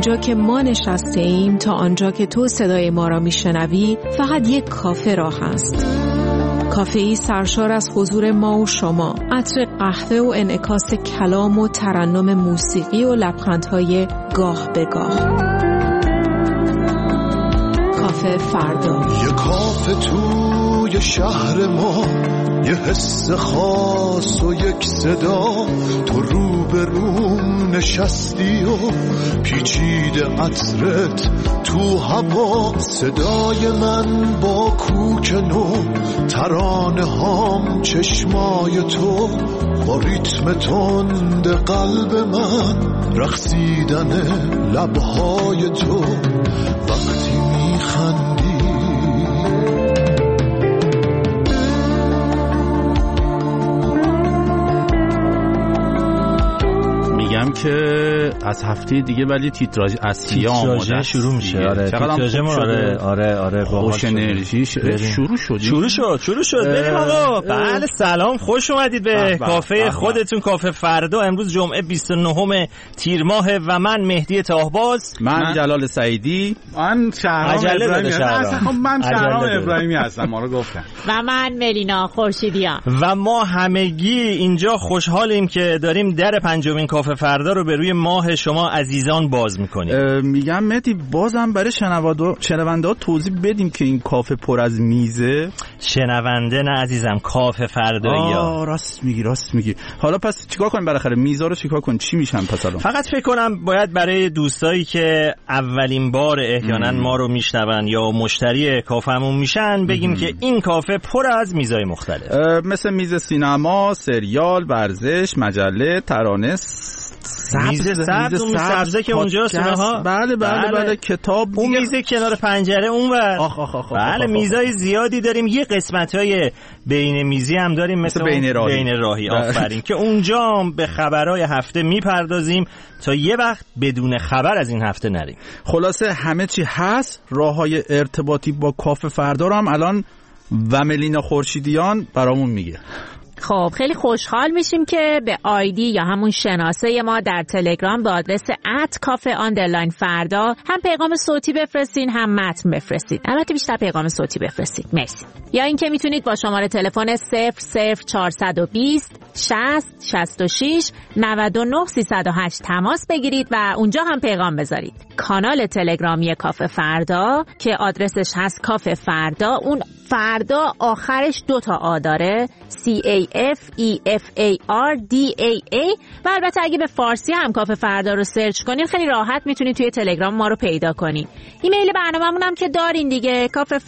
اینجا که ما نشسته ایم تا آنجا که تو صدای ما را میشنوی فقط یک کافه راه است. کافه‌ای سرشار از حضور ما و شما، عطر قهوه و انعکاس کلام و ترنم موسیقی و لبخندهای گاه به گاه. کافه فردا. یه کافه توی شهر ما، یه حس خاص و یک صدا، تو روبروم نشستی و پیچیده عطرت تو هوا، صدای من با کوک نو، ترانه هام چشمای تو، با ریتم تند قلب من، رقصیدن لبهای تو وقتی میخندی. میگم که از هفته دیگه ولی تیتراژ اصلی آماده شروع میشه. آره تیتراژ ما آره خوش انرژی شروع شد. بریم آقا. بله سلام، خوش اومدید به کافه خودتون، کافه فردا. امروز جمعه 29 تیر ماه و من مهدی تاهباز، من جلال سعیدی، من شهرام ابراهیمی هستم، ما رو گفتم، و من ملینا خورشیدیان. و ما همگی اینجا خوشحالیم که داریم در پنجمین کافه فردا رو به روی ماه شما عزیزان باز میکنیم. میگم مهدی بازم برای شنونده ها توضیح بدیم که این کافه پر از میزه. شنونده نه عزیزم، کافه فردایی ها. راست میگی. حالا پس چیکار کنیم بالاخره میزا رو چیکار کنیم؟ چی میشن پس الان؟ فقط فکر کنم باید برای دوستایی که اولین بار احیانا ما رو میشنون یا مشتری کافهمون میشن بگیم که این کافه پر از میزای مختلف، مثل میز سینما، سریال، ورزش، مجله، ترانه، میز سبزه که اونجاست. بله کتاب، اون میز کنار پنجره اونور. بله میزای زیادی داریم. یه قسمت‌های بین میزی هم داریم مثل بین راهی. آفرین که اونجا به خبرهای هفته میپردازیم تا یه وقت بدون خبر از این هفته نریم. خلاصه همه چی هست. راههای ارتباطی با کافه فردا رو هم الان و ملینا خورشیدیان برامون میگه. خب خیلی خوشحال میشیم که به آیدی یا همون شناسه ما در تلگرام به آدرس @cafe_فردا هم پیغام صوتی بفرستین هم متن بفرستید. البته بیشتر پیغام صوتی بفرستید. مرسی. یا اینکه میتونید با شماره تلفن 00420 60 66 99 308 تماس بگیرید و اونجا هم پیغام بذارید. کانال تلگرامی کافه فردا که آدرسش هست کافه فردا، اون فردا آخرش 2 تا آ داره، CAFEFARDAA. و البته اگه به فارسی هم کافه فردا رو سرچ کنین خیلی راحت میتونید توی تلگرام ما رو پیدا کنین. ایمیل برنامه‌مون هم که دارین دیگه،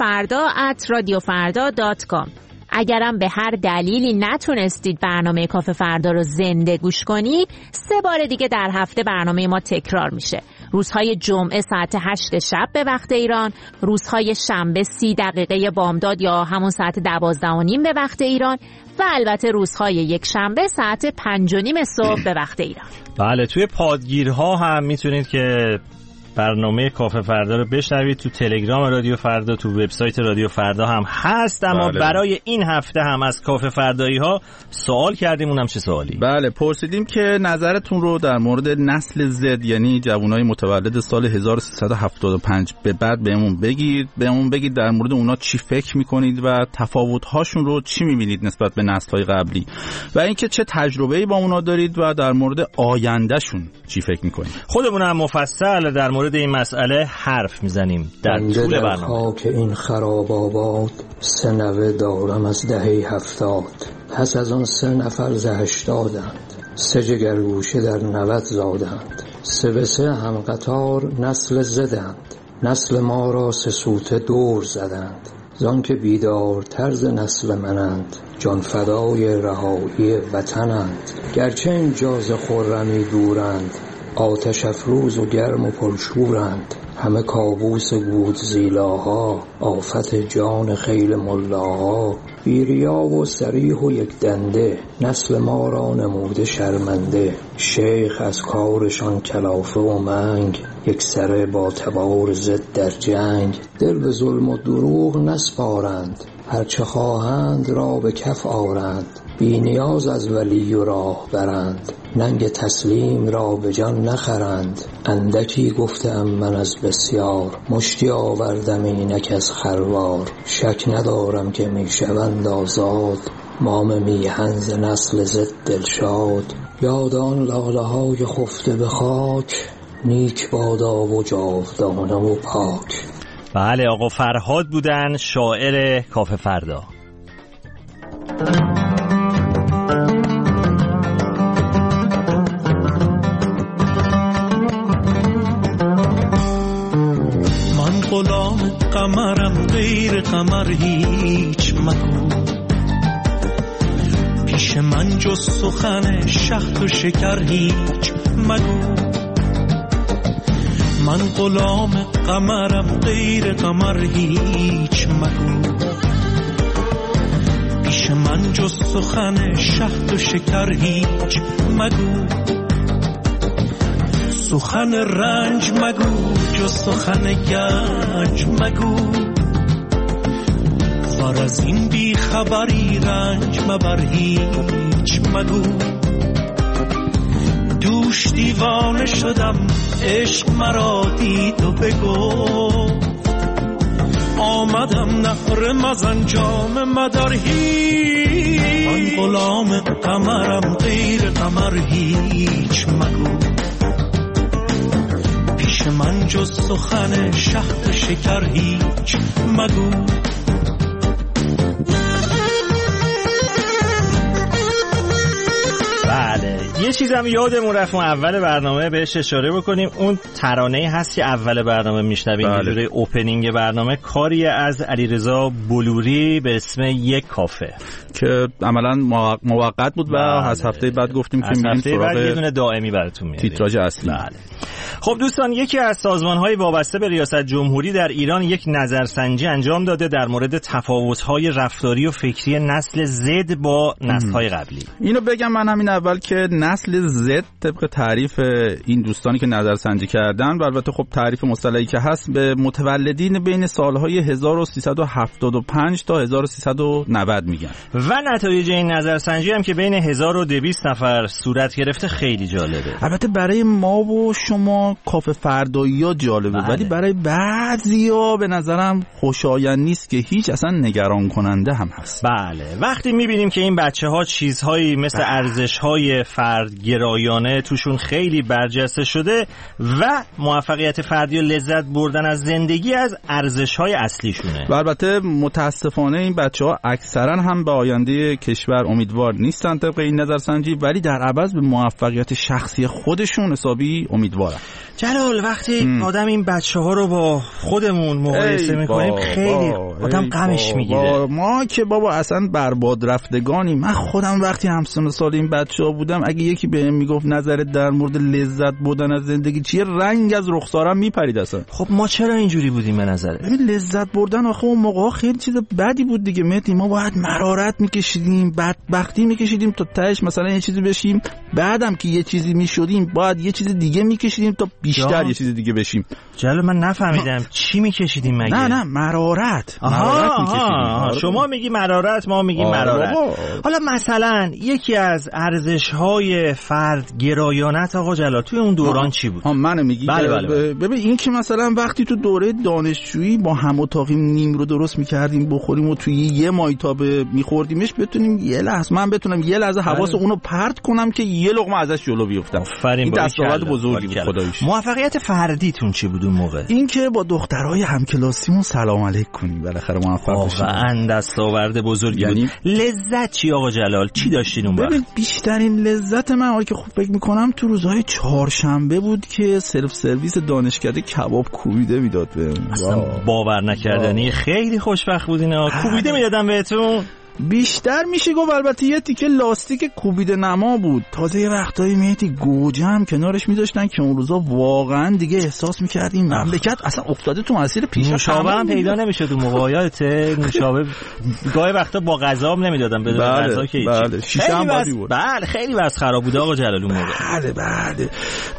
kafefarda@radiofarda.com. اگرم به هر دلیلی نتونستید برنامه کافه فردا رو زنده گوش کنید، 3 بار دیگه در هفته برنامه ما تکرار میشه. روزهای جمعه ساعت 8 شب به وقت ایران، روزهای شنبه 30 دقیقه بامداد یا همون ساعت 12:30 به وقت ایران، و البته روزهای یک شنبه ساعت 5:30 صبح به وقت ایران. بله توی پادگیرها هم میتونید که برنامه کافه فردا رو بشنوید. تو تلگرام رادیو فردا، تو وبسایت رادیو فردا هم هست. اما برای این هفته هم از کافه فردایی ها سوال کردیم. اونم چه سوالی؟ بله پرسیدیم که نظرتون رو در مورد نسل زد، یعنی جوانای متولد سال 1375 به بعد بهمون بگید در مورد اونا چی فکر میکنید و تفاوت‌هاشون رو چی میبینید نسبت به نسل‌های قبلی، و اینکه چه تجربه‌ای با اونا دارید و در مورد آیندهشون چی فکر میکنید. خودمون هم مفصل در مورد این مسئله حرف میزنیم در طول برنامه. که این خراب آباد 3 نوه دارم از دهه 70، پس از آن 3 نفر ز 80ند، 3 جگرگوشه در 90 زادند، 3 به 3 هم قطار نسل زدند، نسل ما را 3 سوته دور زدند، زان که بیدار طرز نسل منند، جان فدای رهایی وطنند، گرچه این جاز خرمی دورند، آتش افروز و گرم و پرشورند، همه کابوس گود زیلاها، آفت جان خیل ملاها، بیریا و سریح و یک دنده، نسل ما را نموده شرمنده، شیخ از کارشان کلافه و منگ، یک سره با تبار ضد در جنگ، دل به ظلم و دروغ نسپارند، هرچه خواهند را به کف آرند، بی نیاز از ولی و راه برند، ننگ تسلیم را به جان نخرند. اندکی گفتم من از بسیار، مشتی آوردم اینک از خروار. شک ندارم که می شوند آزاد، مام میهن ز نسل زد دلشاد. یاد آن لاله های خفته به خاک، نیک بادا و جاودانه و پاک. بله آقا فرهاد بودن، شاعر کافه فردا. من غلام قمرم، غیر قمر هیچ مگو. پیش من جز سخن شهد و شکر هیچ مگو. من غلام قمرم، غیر قمر هیچ مگو. پیش من جز سخن شهد و شکر هیچ مگو. سخن رنج مگو، جز سخن گنج مگو. خار از این بی خبری رنج مبر هیچ مگو. دوش دیوانه شدم، عشق مرا دید و بگفت. آمدم نهر مزن جام مدار هیچ. من غلام قمرم، غیر قمر هیچ مگو. پیش من جز سخن شهد شکر هیچ مگو. بله یه چیزم یادمون رفت اول برنامه بهش اشاره بکنیم. اون ترانه‌ای هست که اول برنامه میشنویم، یه جوری اوپنینگ برنامه، کاری از علیرضا بلوری به اسم یک کافه که عملاً موقت بود و از هفته بعد گفتیم که میریم سراغ یه دونه دائمی براتون میاد، تیتراژ اصلی. بله. خب دوستان، یکی از سازمان‌های وابسته به ریاست جمهوری در ایران یک نظرسنجی انجام داده در مورد تفاوت‌های رفتاری و فکری نسل زد با نسل‌های قبلی. اینو بگم من همین اول که نسل زد طبق تعریف این دوستانی که نظرسنجی کردن و البته خب تعریف مصطلحی که هست، به متولدین بین سالهای 1375 تا 1390 میگن. و نتایج این نظرسنجی هم که بین 1200 نفر صورت گرفته خیلی جالبه. البته برای ما و شما کافه فردایی‌ها جالبه، ولی برای بعضیا به نظرم خوشایند نیست که هیچ، اصلا نگران کننده هم هست. بله وقتی میبینیم که این بچه‌ها چیزهایی مثل ارزش‌های فردگرایانه توشون خیلی برجسته شده و موفقیت فردی و لذت بردن از زندگی از ارزش‌های اصلیشونه. و البته متاسفانه این بچه‌ها اکثرا هم به آینده کشور امیدوار نیستن طبق این نظرسنجی، ولی در عوض به موفقیت شخصی خودشون حسابی امیدوارن. جلال وقتی آدم این بچه‌ها رو با خودمون مقایسه می‌کنیم خیلی آدم غمش میگیره. ما که بابا اصلا برباد رفتگانیم. من خودم وقتی همسن سال این بچه‌ها بودم، اگه یکی بهم میگفت نظرت در مورد لذت بردن از زندگی چیه، رنگ از رخسارم میپرید اصلا. خب ما چرا اینجوری بودیم به نظرت؟ ببین لذت بردن آخه اون موقع خیلی چیز بدی بود دیگه مهدی. ما باید مرارت میکشیدیم، بدبختی میکشیدیم تا تهش مثلا یه چیزی بشیم، بعدم که یه چیزی میشدیم باید یه چیز دیگه میکشیدیم تا بیشتر یه چیز دیگه بشیم. جلو من نفهمیدم چی میکشیدیم مگه؟ نه مرارت میکشیدیم. شما میگی مرارت، ما میگیم مرارت. حالا مثلا یکی از ارزش‌های فردگرایانت آقا جلال توی اون دوران چی بود؟ منو میگی؟ بله. ببین این که مثلا وقتی تو دوره دانشجویی با هم اتاقیم نیم رو درست میکردیم بخوریم و توی یه مایتاب میخوردیمش، بتونیم یه لحظه من بتونم یه لحظه حواس اونو پرت کنم که یه لقمه ازش جلو بیفتم. این دستاورد بزرگی بود خداییش. موفقیت فردیتون چی بود اون موقع؟ این که با دخترای همکلاسیمون سلام علیک کنیم بالاخره موفق بشیم. واقعا دستاورد بزرگی بود. لذت چی آقا جلال؟ چی داشتین اون وقت؟ ببین بیشترین لذت من که خوب فکر میکنم تو روزهای چهارشنبه بود که سلف سرویس دانشکده کباب کوبیده میداد بهم. اصلا باور نکردنی. خیلی خوشبخت بودین. کوبیده میدادن بهتون؟ بیشتر میشه گفت البته یه تیکه لاستیک کوبیده نما بود. تازه یه وقتایی میتی گوجه هم کنارش میذاشتن که اون روزا واقعا دیگه احساس میکردیم مملکت اصلا افتاده تو مسیر پیشرفت. نوشابه هم پیدا نمیشد اون موقعیت نوشابه گاهی وقتا با غذا هم نمیدادن بدون غذا که بله شیشه هم بادی بود. بله خیلی وضع خراب بود آقا جلال اون موقع. بله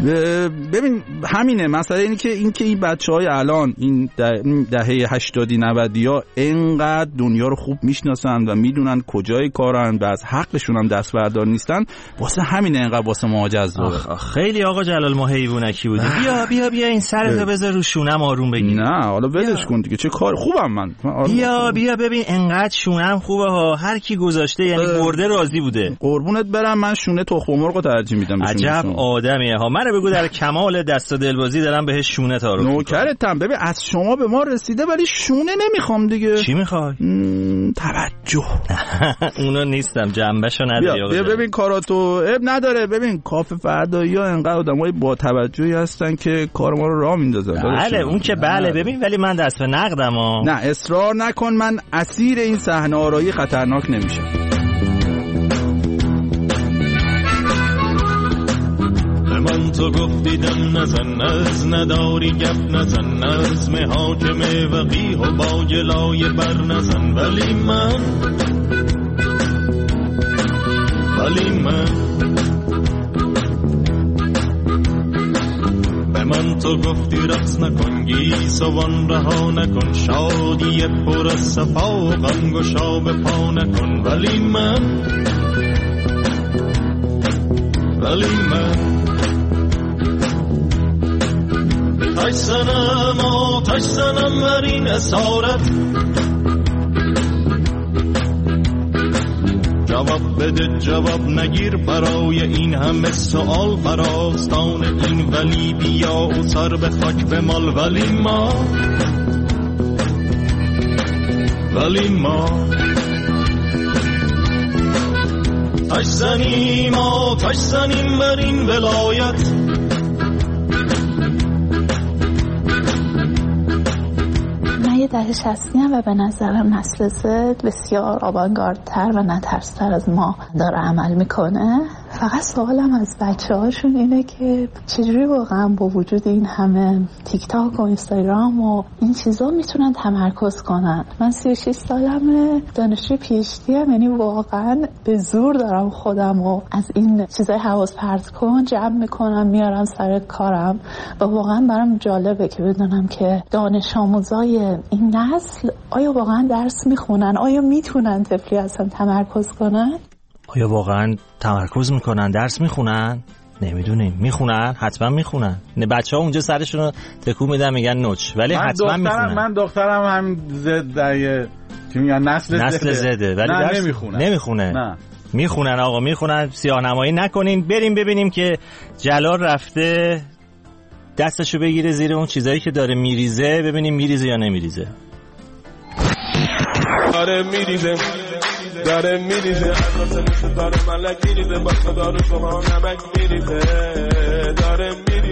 ببین همینه مسئله اینه که این بچهای الان این دهه 80 90 ها اینقدر دنیا رو خوب میشناسن و میدونن کجای کارن و از حقشون هم دست بردار نیستن، واسه همین انقدر واسه ما جذابه. خیلی آقا جلال ما حیوانکی بودی. بیا این سرتو بذار رو شونم آروم بگیر. نه حالا ولش کن دیگه، چه کار خوبم من. بیا ببین انقدر شونم خوبه ها، هر کی گذاشته یعنی برده راضی بوده. قربونت برم، من شونه تخم مرغو ترجیح میدم. عجب آدمیه ها. منو بگو در کمال دست و دلبازی دارم بهش شونه تعارف میکنم. نوکرتم. ببین از شما به ما رسیده ولی شونه نمیخوام دیگه. چی میخوای؟ توجه. اونو نیستم، جنبشو نداری آقا. بیا ببین کاراتو اب نداره. ببین کافه فردایی‌ها انقدر آدمای با توجهی هستن که کار ما رو راه میندازن. بله اون که بله. ببین ولی من دست به نقدم ها. نه اصرار نکن، من اسیر این صحنه آرایی خطرناک نمیشم. من تو گفتیدم نزن، از نداری گپ نزن، از محاکم وقیح و با جلای بر نزن، ولی من به من تو گفتی رقص نکن، گیسوان رها نکن، شادی پر از صفا و غم گشا به پا نکن، ولی من آتش زنم بر این اسارت، جواب بده جواب نگیر، برای این همه سوال براستان این ولی بیا و سر به خاک بمال، ولی ما آتش زنیم بر این ولایت، یه دهه 60 و به نظرم نسل زد بسیار آوانگاردتر و نترس‌تر از ما داره عمل میکنه. فقط سوالم از بچه‌هاشون اینه که چجوری واقعا با وجود این همه تیک تاک و اینستاگرام و این چیزا میتونن تمرکز کنن. من 36 سالمه، دانشجوی پی اچ دی ام، یعنی واقعا به زور دارم خودم و از این چیزای حواس پرت کن جمع میکنم میارم سر کارم و واقعا برام جالبه که بدونم که دانش آموزای این نسل آیا واقعا درس میخونن، آیا میتونن طفلی اصلا تمرکز کنن، آیا واقعا تمرکز میکنن، درس میخونن؟ نمیدونیم. میخونن؟ حتما میخونن. بچه‌ها اونجا سرشون رو تکون میدن میگن نوچ، ولی حتما میخونن. من دخترم هم زد در چی میگن نسل زده ولی درس نمیخونه. نه میخونن آقا، میخونن. سیاه‌نمایی نکنین. بریم ببینیم که جلال رفته دستشو بگیره زیر اون چیزایی که داره میریزه، ببینیم میریزه یا نمیریزه. داره میریزه داره ملک میریزه، با داره شما نمک میریزه، داره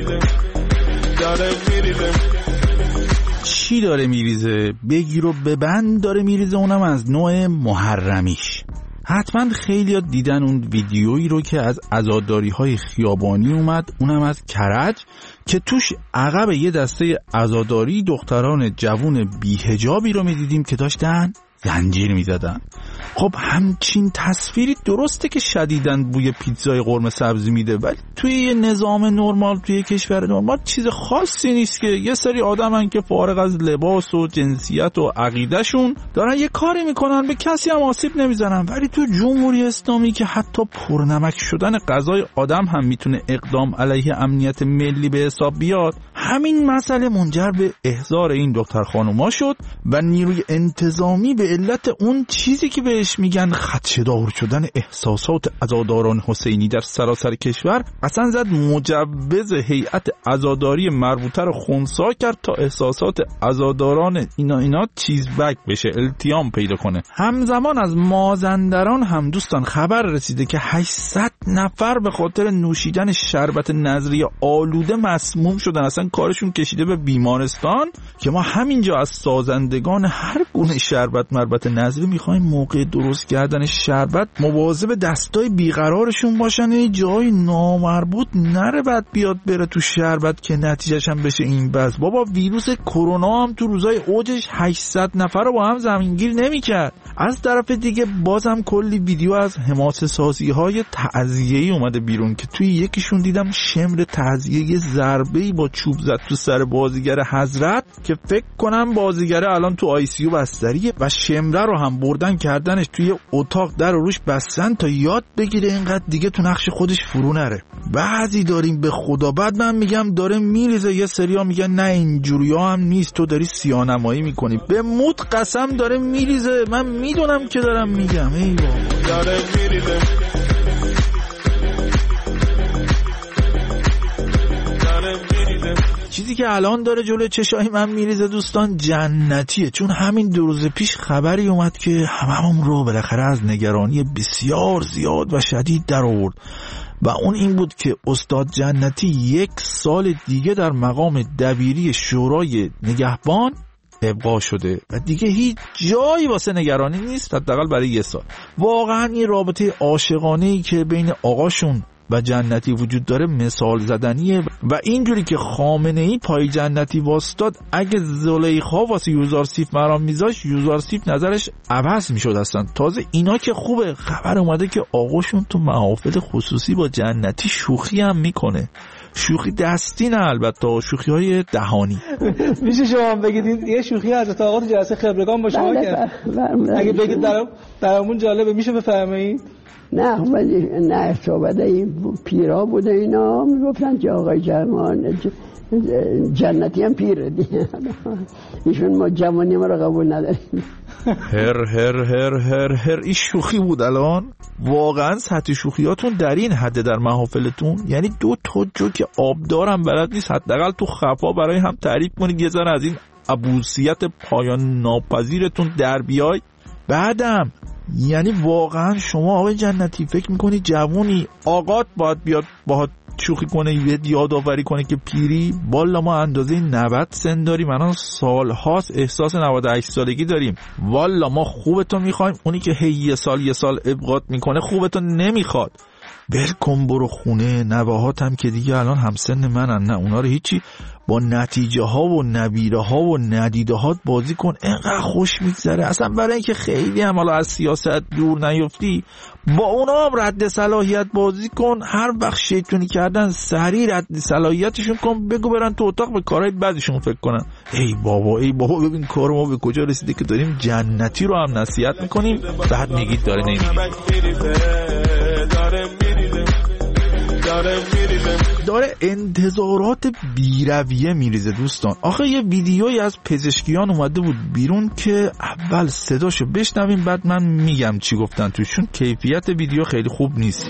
میریزه. چی داره میریزه؟ بگیر و ببند داره میریزه، اونم از نوع محرمیش. حتما خیلی ها دیدن اون ویدیویی رو که از عزاداری‌های خیابانی اومد، اونم از کرج، که توش عقب یه دسته عزاداری دختران جوون بی‌حجابی رو می‌دیدیم که داشتن زنجیر می‌زدن. خب همچین تصویری درسته که شدیداً بوی پیتزای قرمه سبزی میده، ولی توی یه نظام نرمال، توی یه کشور نرمال چیز خاصی نیست که یه سری آدمن که فارغ از لباس و جنسیت و عقیدهشون دارن یه کاری میکنن، به کسی هم آسیب نمیزنن. ولی تو جمهوری اسلامی که حتی پرنمک شدن غذای آدم هم میتونه اقدام علیه امنیت ملی به حساب بیاد، همین مسئله منجر به احضار این دختر خانوما شد و نیروی انتظامی به علت اون چیزی که بهش میگن خدشه‌دار شدن احساسات عزاداران حسینی در سراسر کشور، اصلا زد مجوز هیئت عزاداری مربوطه رو خنثی کرد تا احساسات عزاداران اینا چیزبک بشه، التیام پیدا کنه. همزمان از مازندران هم دوستان خبر رسیده که 800 نفر به خاطر نوشیدن شربت نظری آلوده مسموم شدن، اصلا کارشون کشیده به بیمارستان. که ما همینجا از سازندگان هر گونه شربت مربت نظری میخوایم موقع درست کردن شربت مواظب دستای بیقرارشون باشن، یه جای نامربوط نره بعد بیاد بره تو شربت که نتیجهش هم بشه این بس. بابا ویروس کرونا هم تو روزای اوجش 800 نفر رو با هم زمینگیر نمیکرد. از طرف دیگه بازم کلی ویدیو از حماسه سازی های تعزیه‌ای اومده بیرون که توی یکیشون دیدم شمر تعزیه یه ضربه‌ای با چوب زد تو سر بازیگر حضرت که فکر کنم بازیگر الان تو آی سی یو بستریه و شمره رو هم بردن کردنش توی اتاق در روش بستن تا یاد بگیره اینقدر دیگه تو نقش خودش فرو نره. بعضی داریم به خدا، بعد من میگم داره میریزه، یه سریا میگن نه اینجوریا هم نیست، تو داری سیاه‌نمایی میکنی. به موت قسم داره میریزه، من میدونم که دارم میگم. ای بابا داره میریزه. چیزی که الان داره جلوی چشای من میریزه دوستان جنتیه، چون همین 2 روز پیش خبری اومد که هممون رو بالاخره از نگرانی بسیار زیاد و شدید در آورد و اون این بود که استاد جنتی 1 سال دیگه در مقام دبیری شورای نگهبان ابقا شده و دیگه هیچ جایی واسه نگرانی نیست، حداقل برای 1 سال. واقعا این رابطه عاشقانه‌ای که بین آقاشون و جنتی وجود داره مثال زدنیه و اینجوری که خامنه‌ای پای جنتی واسطاد، اگه زلیخا واسه یوزارسیف مرام میذاش یوزارسیف نظرش عوض میشد اصلا. تازه اینا که خوبه، خبر اومده که آقاشون تو محافل خصوصی با جنتی شوخی هم میکنه. شوخی دستی نه البته، شوخی های دهانی. میشه شما بگید یه شوخی حضرت آقا تو جلسه خبرگان با شما کرد؟ اگه بگید درامون جالبه میشه بفرمایید؟ نه ولی نه صحبت این پیرا بوده، اینا میگفتن که آقای جنتی هم پیره دیگه، ایشون ما جوانی ما رو قبول نداریم. هر این شوخی بود. الان واقعا سطح شوخیاتون در این حد در محافلتون؟ یعنی 2 تا جوک آبدارم بلد نیست حداقل تو خفا برای هم تعریف کنید، یه ذره از این عبوسیت پایان ناپذیرتون در بیای. بعدم یعنی واقعا شما آقای جنتی فکر میکنی جوونی آقات باید بیاد باهات شوخی کنه، یادآوری کنه که پیری؟ والا ما اندازه 90 سن داریم، الان سالهاست احساس 98 سالگی داریم. والا ما خوبتون میخوایم، اونی که هی یه سال ابقات میکنه خوبتون نمیخواد. بل کن برو خونه. نواهاتم که دیگه الان همسن منن، نه اونا رو هیچی، با نتیجه ها و نبیره ها و ندیده هات بازی کن، اینقدر خوش میگذره. اصلا برای اینکه خیلی هم حالا از سیاست دور نیفتی، با اونا هم رد صلاحیت بازی کن. هر وقت شیطونی کردن سریع رد صلاحیتشون کن، بگو برن تو اتاق به کارهای بعدشون فکر کنن. ای بابا ببین کار ما به کجا رسیده که داریم جنتی رو هم نصیحت میکنیم، بعد میگید داره نمیگید. داره انتظارات بیرویه میریزه دوستان. آخه یه ویدیویی از پزشکیان اومده بود بیرون که اول صداشو بشنویم بعد من میگم چی گفتن توش، چون کیفیت ویدیو خیلی خوب نیست.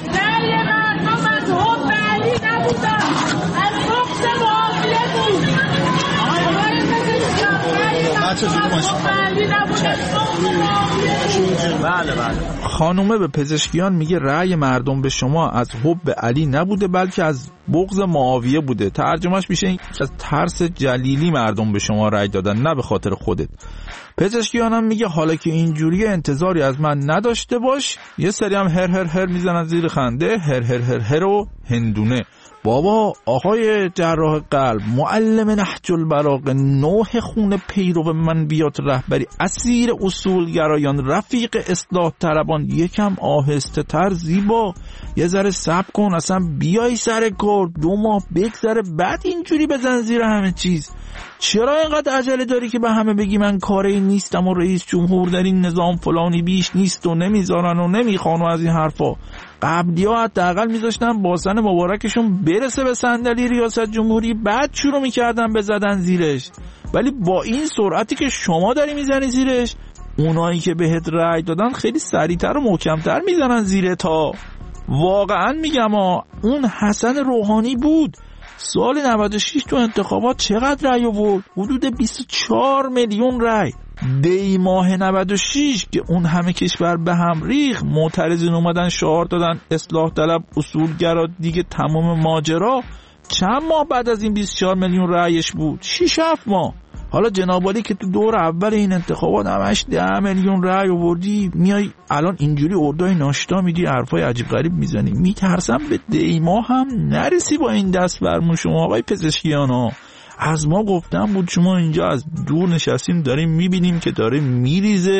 خانومه به پزشکیان میگه رأی مردم به شما از حب علی نبوده بلکه از بغض معاویه بوده. ترجمهش میشه این از ترس جلیلی مردم به شما رأی دادن، نه به خاطر خودت. پزشکیان هم میگه حالا که اینجوری انتظاری از من نداشته باش. یه سری هم هر میزنن زیر خنده، هر و هندونه. بابا آقای جراح قلب، معلم نهج البلاغه، نوح خون پیرو منبیات رهبری، اسیر اصولگرایان، رفیق اصلاح طلبان، یکم آهسته تر زیبا، یه ذره صبر کن، اصلا بیای سر کار، 2 ماه بگذره بعد اینجوری بزن زیر همه چیز. چرا اینقدر عجله داری که به همه بگی من کاری نیستم و رئیس جمهور در این نظام فلانی بیش نیست و نمیذارن و نمیخوان و از این حرفا؟ قبلی ها حداقل میذاشتن باسن مبارکشون برسه به صندلی ریاست جمهوری بعد شروع میکردن به زدن زیرش، ولی با این سرعتی که شما داری میزنی زیرش، اونایی که بهت رأی دادن خیلی سریعتر و محکمتر میزنن زیره. تا واقعا میگم اون حسن روحانی بود سال 96 تو انتخابات چقدر رأی آورد؟ حدود 24 میلیون رأی. دی ماه 96 که اون همه کشور به هم ریخ، معترضین اومدن شعار دادن اصلاح طلب، اصولگرا، دیگه تمام ماجرا. چند ماه بعد از این 24 میلیون رأیش بود؟ 6-7 ماه. حالا جناب عالی که تو دور اول این انتخابات همش 10 میلیون رأی آوردی، میای الان اینجوری اردای ناشتا میدی، حرفای عجیب غریب میزنی. میترسم به دی ماه هم نرسی با این دست برمون شما آقای پزشکیان ها. از ما گفتم بود شما اینجا از دور نشستیم داریم میبینیم که داره میریزه.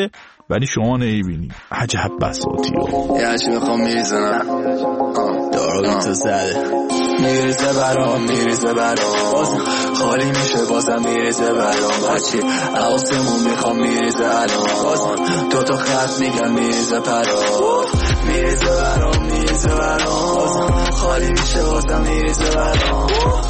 ولی شما نمیبینی. عجب بساطی ها. یه هرچی میخوام میریزنم دارو تو زده میریزه برام بازم خالی میشه بازم میریزه برام بچی حواسمون میخوام میریزه الان بازم تو خط میگم میریزه برام میریزه برام بازم خالی میشه بازم میریزه برام.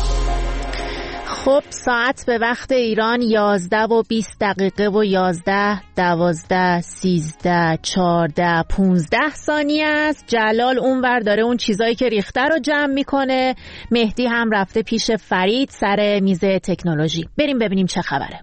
خب ساعت به وقت ایران 11 و 20 دقیقه و 11 12 13 14 15 ثانیه است. جلال اونور داره اون چیزایی که ریخته رو جمع میکنه. مهدی هم رفته پیش فرید سر میز تکنولوژی. بریم ببینیم چه خبره.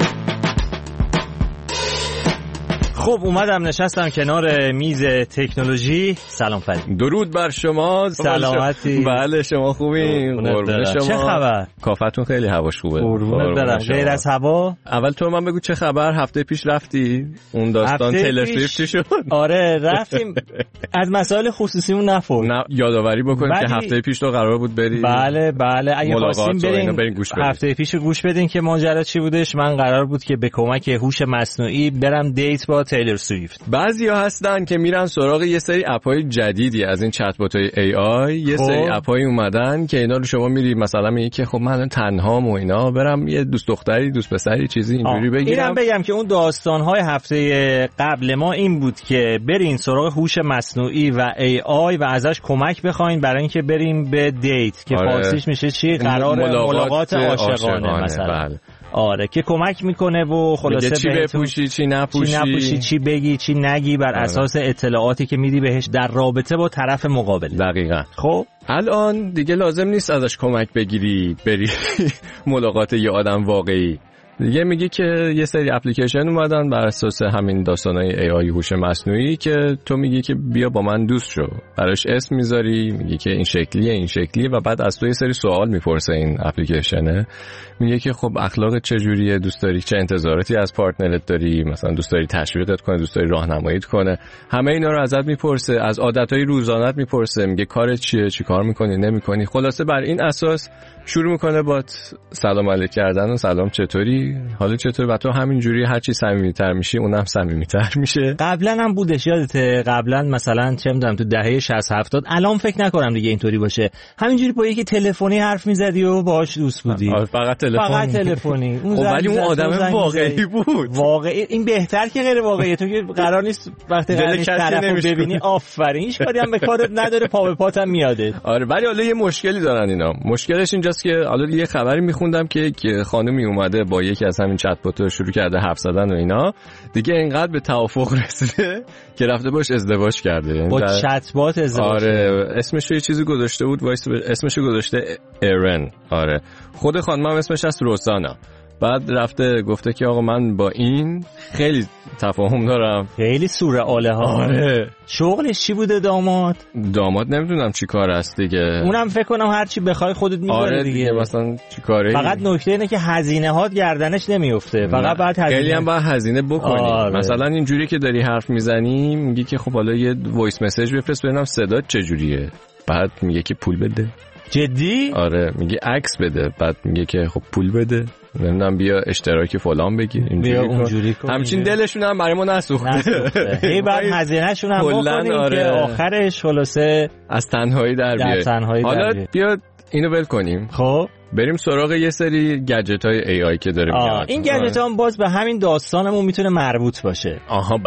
خب اومدم نشستم کنار میز تکنولوژی. سلام فرید. درود بر شما. سلامتی؟ بله شما خوبین؟ قربون شما. چه خبر؟ کافتون خیلی هواش خوبه. قربونت برم. غیر از هوا اول تو من بگو چه خبر. هفته پیش رفتی اون داستان تلفریف چی شد؟ آره رفتیم از مسائل خصوصیمون نه یادآوری بکنیم که هفته پیش تو قرار بود بری. بله اگه خواستیم بریم هفته پیش گوش بدین که ماجرا چی بودش. من قرار بود که به کمک هوش مصنوعی برم دیت با تیلر سویفت. بعضیا هستن که میرن سراغ یه سری اپ‌های جدیدی از این چت بات‌های AI. یه سری اپ‌های اومدن که اینا رو شما میری مثلا میگی که خب من تنهام و اینا برم یه دوست دختری دوست پسری چیزی اینجوری بگیرم. اینم بگم که اون داستان‌های هفته قبل ما این بود که برین سراغ هوش مصنوعی و AI و ازش کمک بخواین برای اینکه بریم به دیت که فارسیش میشه چی؟ قرار ملاقات عاشقانه مثلا. بله. آره که کمک میکنه و خلاصه چی بپوشی چی نپوشی چی بگی چی نگی بر اساس اطلاعاتی که میدی بهش در رابطه با طرف مقابل. دقیقاً. خب الان دیگه لازم نیست ازش کمک بگیری بری ملاقات یه آدم واقعی. دیگه میگی که یه سری اپلیکیشن اومدن بر اساس همین داستانای AI هوش مصنوعی که تو میگی که بیا با من دوست شو، براش اسم میذاری، میگی که این شکلیه و بعد از تو یه سری سوال میپرسه این اپلیکیشنه. میگه که خب اخلاقت چجوریه، دوست داری چه انتظاراتی از پارتنرت داری، مثلا دوست داری تشویقت کنه، دوست داری راهنماییت کنه، همه اینا رو ازت میپرسه. از عادتهای روزانه‌ت میپرسه، میگه کارت چیه، چیکار میکنی نمیکنی. خلاصه بر این اساس شروع میکنه با سلام علیک کردن و سلام چطوری، حالا چطور، و تو همینجوری هر چی صمیمیت‌تر میشی اونم صمیمیت‌تر میشه. قبلا هم بودش یادته، قبلا مثلا چه میدونم تو دهه 60 70، الان فکر نکنم دیگه اینطوری باشه، همینجوری با یکی تلفنی حرف میزدی و باهاش دوست بودی. فقط تلفنی. ولی اون آدم واقعی بود. واقعی این بهتر که غیر واقعیه. تو که قرار نیست وقتی قرار نیست طرفو ببینی آفرین هیچ کاری هم به کارت نداره، پا به پات هم میاده. آره ولی حالا یه مشکلی دارن اینا. مشکلش اینجاست که حالا یه خبری میخوندم که خانمی اومده با یکی از همین چت بات‌ها شروع کرده حرف زدن و اینا، دیگه اینقدر به توافق رسیده که رفته باش ازدواج کرده. با چت بات ازدواج. آره اسمش یه چیزی گذاشته بود، اسمش گذاشته ایرن. آره خود خانمم اسمش از روسانا. بعد رفته گفته که آقا من با این خیلی تفاهم دارم. خیلی سورئاله ها. آره. شغلش چی بوده داماد نمیدونم چی کار است دیگه. اونم فکر کنم هر چی بخوای خودت می‌کنه. آره دیگه مثلا چی کاره. فقط نکته اینه که هزینه هات گردنش نمیفته. فقط بعد هزینه. خیلی هم باید هزینه بکنی. آره. مثلا اینجوری که داری حرف میزنی میگی که خب حالا یه وایس مسیج بفرست ببینم صدات چجوریه. بعد میگه که پول بده. جدی؟ آره میگه عکس بده. بعد میگه که خب پول بده، نمیدونم بیا اشتراک فلان بگیر، اینجوری کن. همچین دلشون هم برای ما نسوخته. هی بعد هزینه‌شون هم بکنیم آره. که آخرش خلاصه از تنهایی در بیای. حالا بیا اینو ول کنیم. خب بریم سراغ یه سری گجت‌های AI که داره میاد. این گجت‌ها هم باز به همین داستانمون میتونه مربوط باشه. آها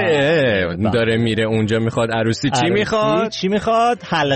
بله. داره میره اونجا میخواد عروسی چی میخواد؟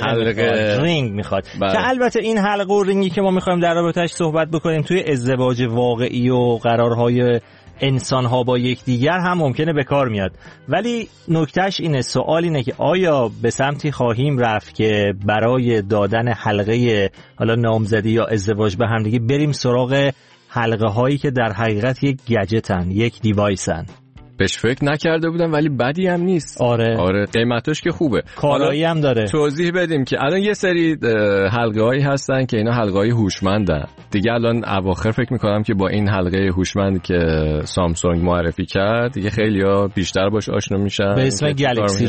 حلقه رینگ میخواد. که البته این حلقه و رینگی که ما میخوایم در رابطه‌اش صحبت بکنیم توی ازدواج واقعی و قرارهای انسان‌ها با یکدیگر هم ممکنه به کار میاد. ولی نکتهش اینه، سوال اینه که آیا به سمتی خواهیم رفت که برای دادن حلقه حالا نامزدی یا ازدواج به هم دیگه بریم سراغ حلقه هایی که در حقیقت یک گجتن، یک دیوایسن؟ بهش فکر نکرده بودم ولی بدی هم نیست. آره قیمتش که خوبه، کالایی هم داره. توضیح بدیم که الان یه سری حلقه هایی هستن که اینا حلقه های هوشمندن دیگه. الان اواخر فکر میکنم که با این حلقه هوشمند که سامسونگ معرفی کرد دیگه خیلی‌ها بیشتر باش آشنا میشن به اسم گالاکسی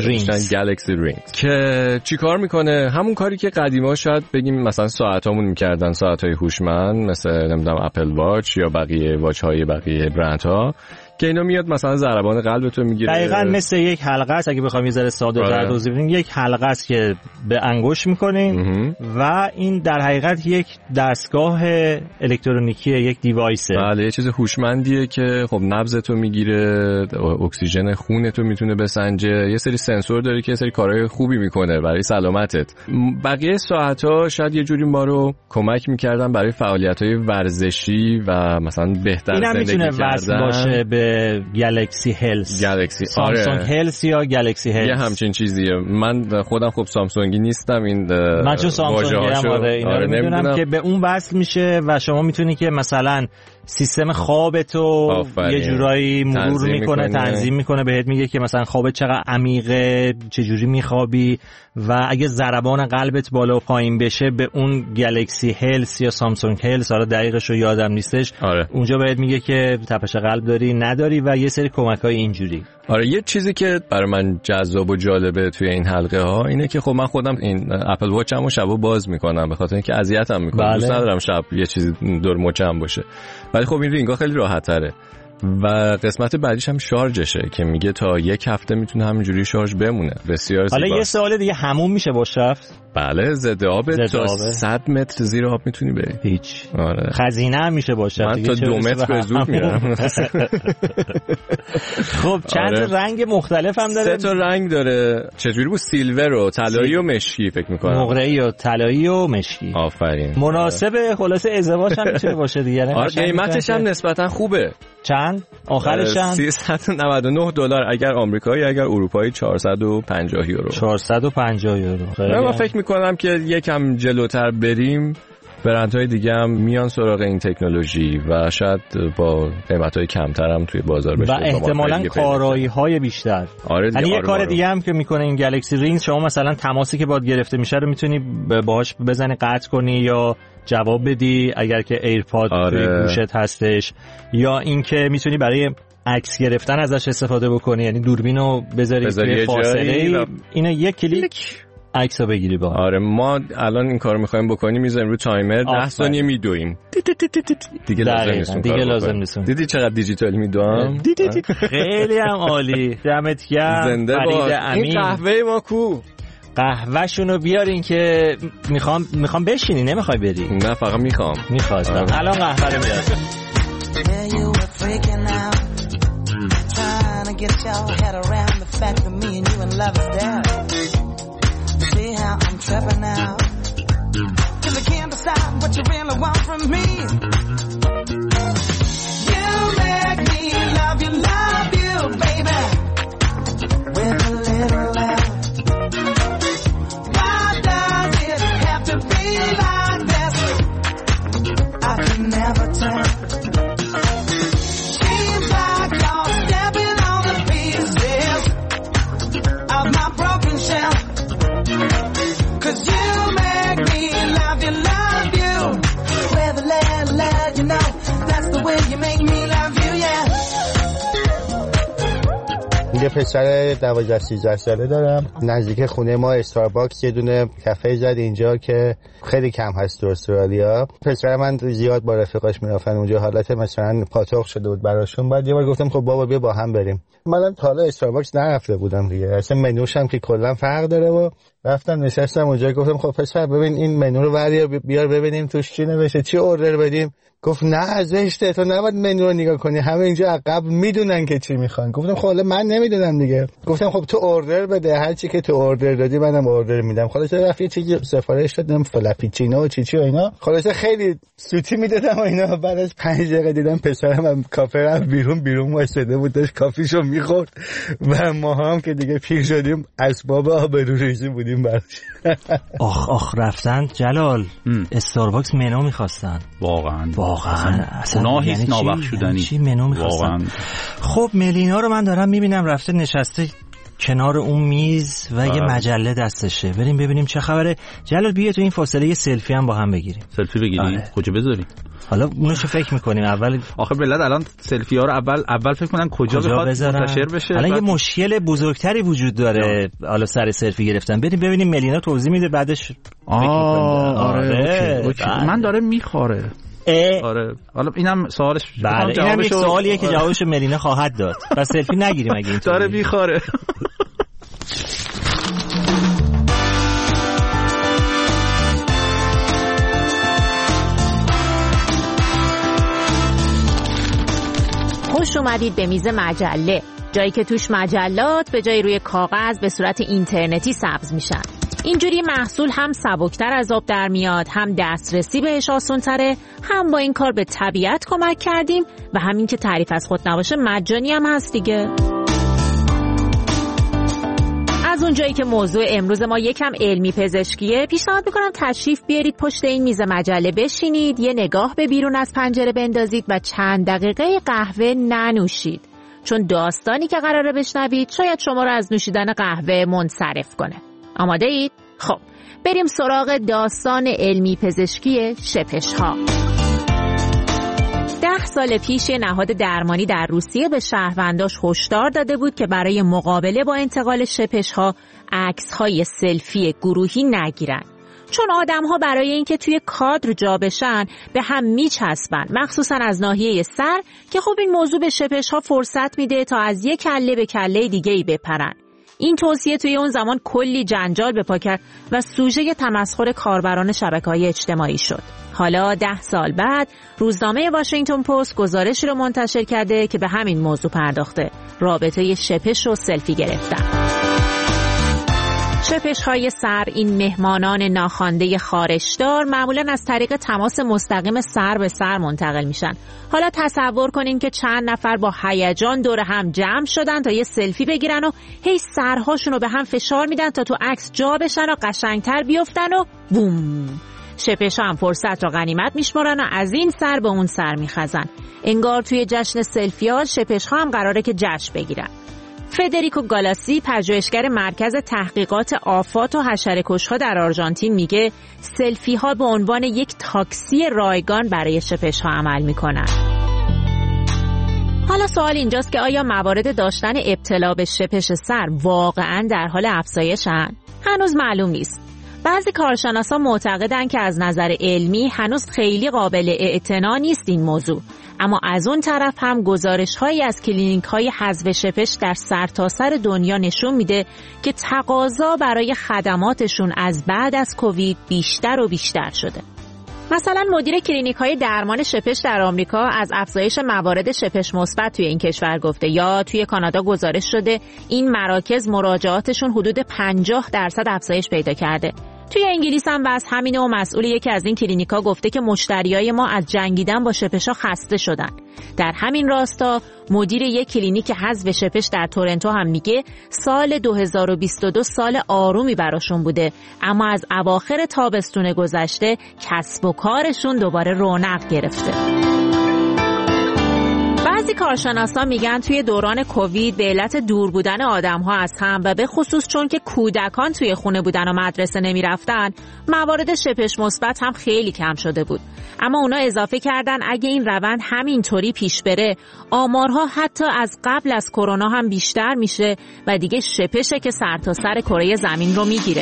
رینگ. که چیکار میکنه؟ همون کاری که قدیما شاید بگیم مثلا ساعتامون میکردن، ساعت‌های هوشمند مثل نمیدونم اپل واچ یا بقیه واچ‌های بقیه برندها، که اینا میاد مثلا ضربان قلب تو میگیره. دقیقاں مثل یک حلقه است، اگه بخوام یه ذره ساده‌تر توضیح بدیم، یک حلقه است که به انگشت میکنیم و این در حقیقت یک دستگاه الکترونیکیه، یک دیوایسه. بله، یه چیز هوشمندیه که خب نبضتو میگیره، اکسیژن خونتو میتونه بسنجه، یه سری سنسور داره که یه سری کارهای خوبی میکنه برای سلامتت. بقیه ساعت‌ها شاید یه جوری ما رو کمک میکردن برای فعالیت‌های ورزشی و مثلا بهتر زندگی کردن. میتونه وصل باشه به گلکسی هلس، سامسونگ هلس یا گلکسی هلس، یه همچین چیزیه. من خودم خب سامسونگی نیستم، این من چون سامسونگی هم اینا رو میدونم که به اون وصل میشه و شما میتونی که مثلا سیستم خوابتو یه جورایی مرور میکنه، تنظیم میکنه، بهت میگه که مثلا خوابت چقدر عمیقه، چجوری میخوابی و اگه ضربان قلبت بالا و پایین بشه به اون گلکسی هلس یا سامسونگ هلس، حالا دقیقش رو یادم نیستش، اونجا بهت میگه که تپش قلب داری نداری و یه سری کمک‌های اینجوری. یه چیزی که برای من جذاب و جالبه توی این حلقه ها اینه که خب من خودم این اپل واچمو شبو باز میکنم به خاطر اینکه اذیتم میکنه. دوست ندارم شب یه چیزی دور مچم باشه، ولی خب این رینگا خیلی راحت تره و قسمت بعدیش هم شارژشه که میگه تا 1 هفته میتونه همینجوری شارژ بمونه. بسیار زیبا. حالا یه سوال دیگه، حموم میشه باش رفت؟ بله، ضد آب تا 100 متر زیر آب میتونی بری. هیچ. خزینه هم میشه باشه. من تا 2 متر به زود میرم. خب چند رنگ مختلف هم داره؟ 3 تا رنگ داره. چجوری بود؟ سیلور و طلایی و مشکی فکر میکنم. نقره‌ای و طلایی و مشکی. آفرین. مناسب خلاصه ازدواج هم میتونه باشه دیگه. قیمتش هم نسبتا خوبه. چند؟ آخرش چند؟ $399 اگر آمریکایی، اگر اروپایی €450. 450 یورو. من فکر میکنم که یکم جلوتر بریم برندهای دیگه هم میان سراغ این تکنولوژی و شاید با قیمت‌های کمتر هم توی بازار بشه و احتمالاً کارایی‌های بیشتر. یعنی یه کار دیگه هم که میکنه این گلکسی رینگ، شما مثلا تماسی که باهات گرفته میشه رو میتونی باهاش بزنی قطع کنی یا جواب بدی اگر که ایرپاد توی گوشت هستش، یا اینکه میتونی برای عکس گرفتن ازش استفاده بکنی، یعنی دوربینو بذاری توی فاصله اینو یک کلیک عکسو بگیری با. ما الان این کارو می‌خوایم بکنیم، میذاریم رو تایمر 10 ثانیه میدویم. دیگه لازم نیست. دیدی چقدر دیجیتال میدوام؟ خیلی هم عالی. دمت گرم. فرید امین. این قهوه ما کو؟ قهوه‌شونو بیارین که میخوام بشینی، نمیخوای بری؟ نه فقط میخواستم. الان قهوه رو میارم. See how I'm trapping now, 'cause I can't decide what you really want from me. You make me love you, baby, with a little love. Why does it have to be like this? I can never tell. Seems like you're stepping on the pieces of my broken shell. 'Cause you make me love you, with a let you know, that's the way you make me love you, yeah. یه پسر 12-13 ساله دارم، نزدیک خونه ما استارباکس یه دونه کافه زد اینجا که خیلی کم هست تو استرالیا. پسر من زیاد با رفیقاش میرفتن اونجا، حالت مثلا پاتوق شده بود براشون. بعد یه بار گفتم خب بابا بیا با هم بریم. منم تا حالا استارباکس نرفته بودم دیگه، اصلا منوش هم که کلا فرق داره. و رفتم نشستم اونجا، گفتم خب پسر ببین این منو رو بیار ببینیم توش چی نوشته، چی اوردر بدیم. گفت نه زشته، تو نباید منو رو نگاه کنی، همه اینجا عقب میدونن که چی میخوان. گفتم خب حالا من نمیدونم دیگه. گفتم خب تو اوردر بده، هر چی که تو اوردر دادی منم اوردر میدم. خلاص رفت یه چیزی سفارش دادم، فلاپیچینو و چی و اینا. خلاص خیلی سوتی میدادم و اینا. بعد از 5 دقیقه دیدم پسرم کافه رفت بیرون وایساده بود، داشت کافیشو میخورد و ما هم که دیگه پیر شدیم اسباب آبروریزی بودیم براش. آخ رفتن جلال استارباکس منو میخواستن. واقعا گناهی نابخشودنی. چی منو میخواستن؟ خب ملینا رو من دارم میبینم رفته نشسته کنار اون میز و یه مجله دستشه. بریم ببینیم چه خبره. جلال بیا تو این فاصله یه سلفی هم با هم بگیریم. سلفی بگیریم؟ کجا بذاریم؟ حالا اونشو فکر میکنیم اول. آخه بلد الان سلفی ها رو اول فکر کنن کجا بخواد منتشر بشه. الان یه مشکل بزرگتری وجود داره حالا سر سلفی گرفتن. بریم ببینیم ملینا توضیح میده بعدش فکر میکنیم. آره. من داره میخوره. آره حالا اینم سوالش بله اینم یک سوالیه که جوابش ملینه خواهد داد. پس سلفی نگیریم اگه اینطوری داره بیخاره. خوش اومدید به میز مجله، جایی که توش مجلات به جای روی کاغذ به صورت اینترنتی سبز میشن. اینجوری محصول هم سبکتر از آب در میاد، هم دسترسی بهش آسان‌تره، هم با این کار به طبیعت کمک کردیم و همین که تعریف از خود نباشه مجانی هم هست دیگه. از اونجایی که موضوع امروز ما یکم علمی پزشکیه، پیشنهاد میکنم تشریف بیارید پشت این میز مجله بشینید، یه نگاه به بیرون از پنجره بندازید و چند دقیقه قهوه ننوشید، چون داستانی که قراره بشنوید شاید شما رو از نوشیدن قهوه منصرف کنه. آماده اید؟ خب بریم سراغ داستان علمی پزشکی شپش‌ها. 10 سال پیش یه نهاد درمانی در روسیه به شهرونداش هشدار داده بود که برای مقابله با انتقال شپش‌ها عکس‌های سلفی گروهی نگیرن، چون آدم‌ها برای اینکه توی کادر جا بشن به هم میچسبن، مخصوصا از ناحیه سر، که خب این موضوع به شپش‌ها فرصت میده تا از یک کله به کله دیگه‌ای بپرن. این توصیه توی اون زمان کلی جنجال به پا کرد و سوژه تمسخر کاربران شبکه‌های اجتماعی شد. حالا 10 سال بعد روزنامه واشنگتن پست گزارشی رو منتشر کرده که به همین موضوع پرداخته: رابطه شپش و سلفی گرفتن. شپش‌های سر، این مهمانان ناخوانده خارشدار، معمولاً از طریق تماس مستقیم سر به سر منتقل میشن. حالا تصور کنین که چند نفر با هیجان دور هم جمع شدن تا یه سلفی بگیرن و هی سرهاشون رو به هم فشار میدن تا تو عکس جا بشن و قشنگتر بیفتن و بوم. شپش‌ها هم فرصت رو غنیمت میشمارن و از این سر به اون سر میخزن. انگار توی جشن سلفی‌ها شپش‌ها هم قراره که جشن بگیرن. فدریکو گالاسی، پژوهشگر مرکز تحقیقات آفات و حشره‌کش‌ها در آرژانتین، میگه سلفی‌ها به عنوان یک تاکسی رایگان برای شپش‌ها عمل میکنن. حالا سوال اینجاست که آیا موارد داشتن ابتلا به شپش سر واقعاً در حال افزایشن؟ هنوز معلوم نیست. بعضی کارشناسان معتقدن که از نظر علمی هنوز خیلی قابل اعتنا نیست این موضوع، اما از اون طرف هم گزارش‌هایی از کلینیک‌های حذف شپش در سرتاسر دنیا نشون میده که تقاضا برای خدماتشون از بعد از کووید بیشتر و بیشتر شده. مثلا مدیر کلینیک‌های درمان شپش در آمریکا از افزایش موارد شپش مثبت توی این کشور گفته، یا توی کانادا گزارش شده این مراکز مراجعاتشون حدود 50% افزایش پیدا کرده. توی انگلیس هم واسه همینه و مسئول یکی از این کلینیکا گفته که مشتریای ما از جنگیدن با شپش‌ها خسته شدن. در همین راستا مدیر یک کلینیک حذف شپش در تورنتو هم میگه سال 2022 سال آرومی براشون بوده، اما از اواخر تابستون گذشته کسب و کارشون دوباره رونق گرفته. بعضی کارشناسان میگن توی دوران کووید به علت دور بودن آدم‌ها از هم و به خصوص چون که کودکان توی خونه بودن و مدرسه نمیرفتن، موارد شپش مثبت هم خیلی کم شده بود. اما اونا اضافه کردن اگه این روند همینطوری پیش بره، آمارها حتی از قبل از کرونا هم بیشتر میشه و دیگه شپشه که سرتاسر کره زمین رو میگیره.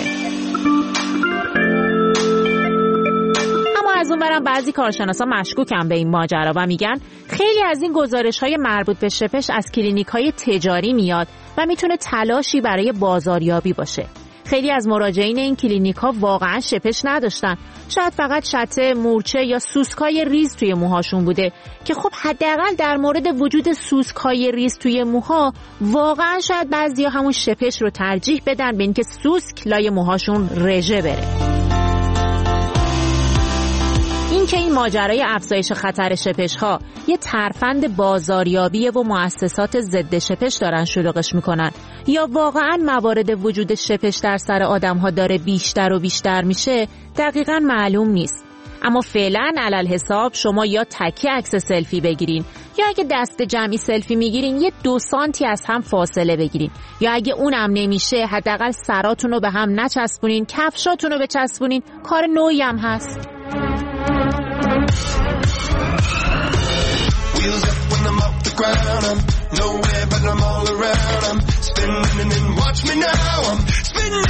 از اون برم بعضی کارشناسا مشکوکن به این ماجرا و میگن خیلی از این گزارش‌های مربوط به شپش از کلینیک‌های تجاری میاد و میتونه تلاشی برای بازاریابی باشه. خیلی از مراجعین این کلینیک‌ها واقعا شپش نداشتن، شاید فقط شته، مورچه یا سوسکای ریز توی موهاشون بوده که خب حداقل در مورد وجود سوسکای ریز توی موها واقعا شاید بعضیا همون شپش رو ترجیح بدن به اینکه سوسک لای موهاشون رژه بره. این که این ماجرای افزایش خطر شپش‌ها یه ترفند بازاریابیه و مؤسسات ضد شپش دارن شلوغش میکنن، یا واقعاً موارد وجود شپش در سر آدم‌ها داره بیشتر و بیشتر میشه، دقیقاً معلوم نیست. اما فعلاً علل حساب شما یا تکی عکس سلفی بگیرین، یا اگه دست جمعی سلفی میگیرین یه 2 سانتی از هم فاصله بگیرین، یا اگه اونم نمیشه حداقل سراتون رو به هم نچسبونین، کفشاتون رو بچسبونین، کار نوعی هم هست. Wheels up when I'm off the ground, I'm nowhere but I'm all around, I'm spinning and watch me now, I'm spinning.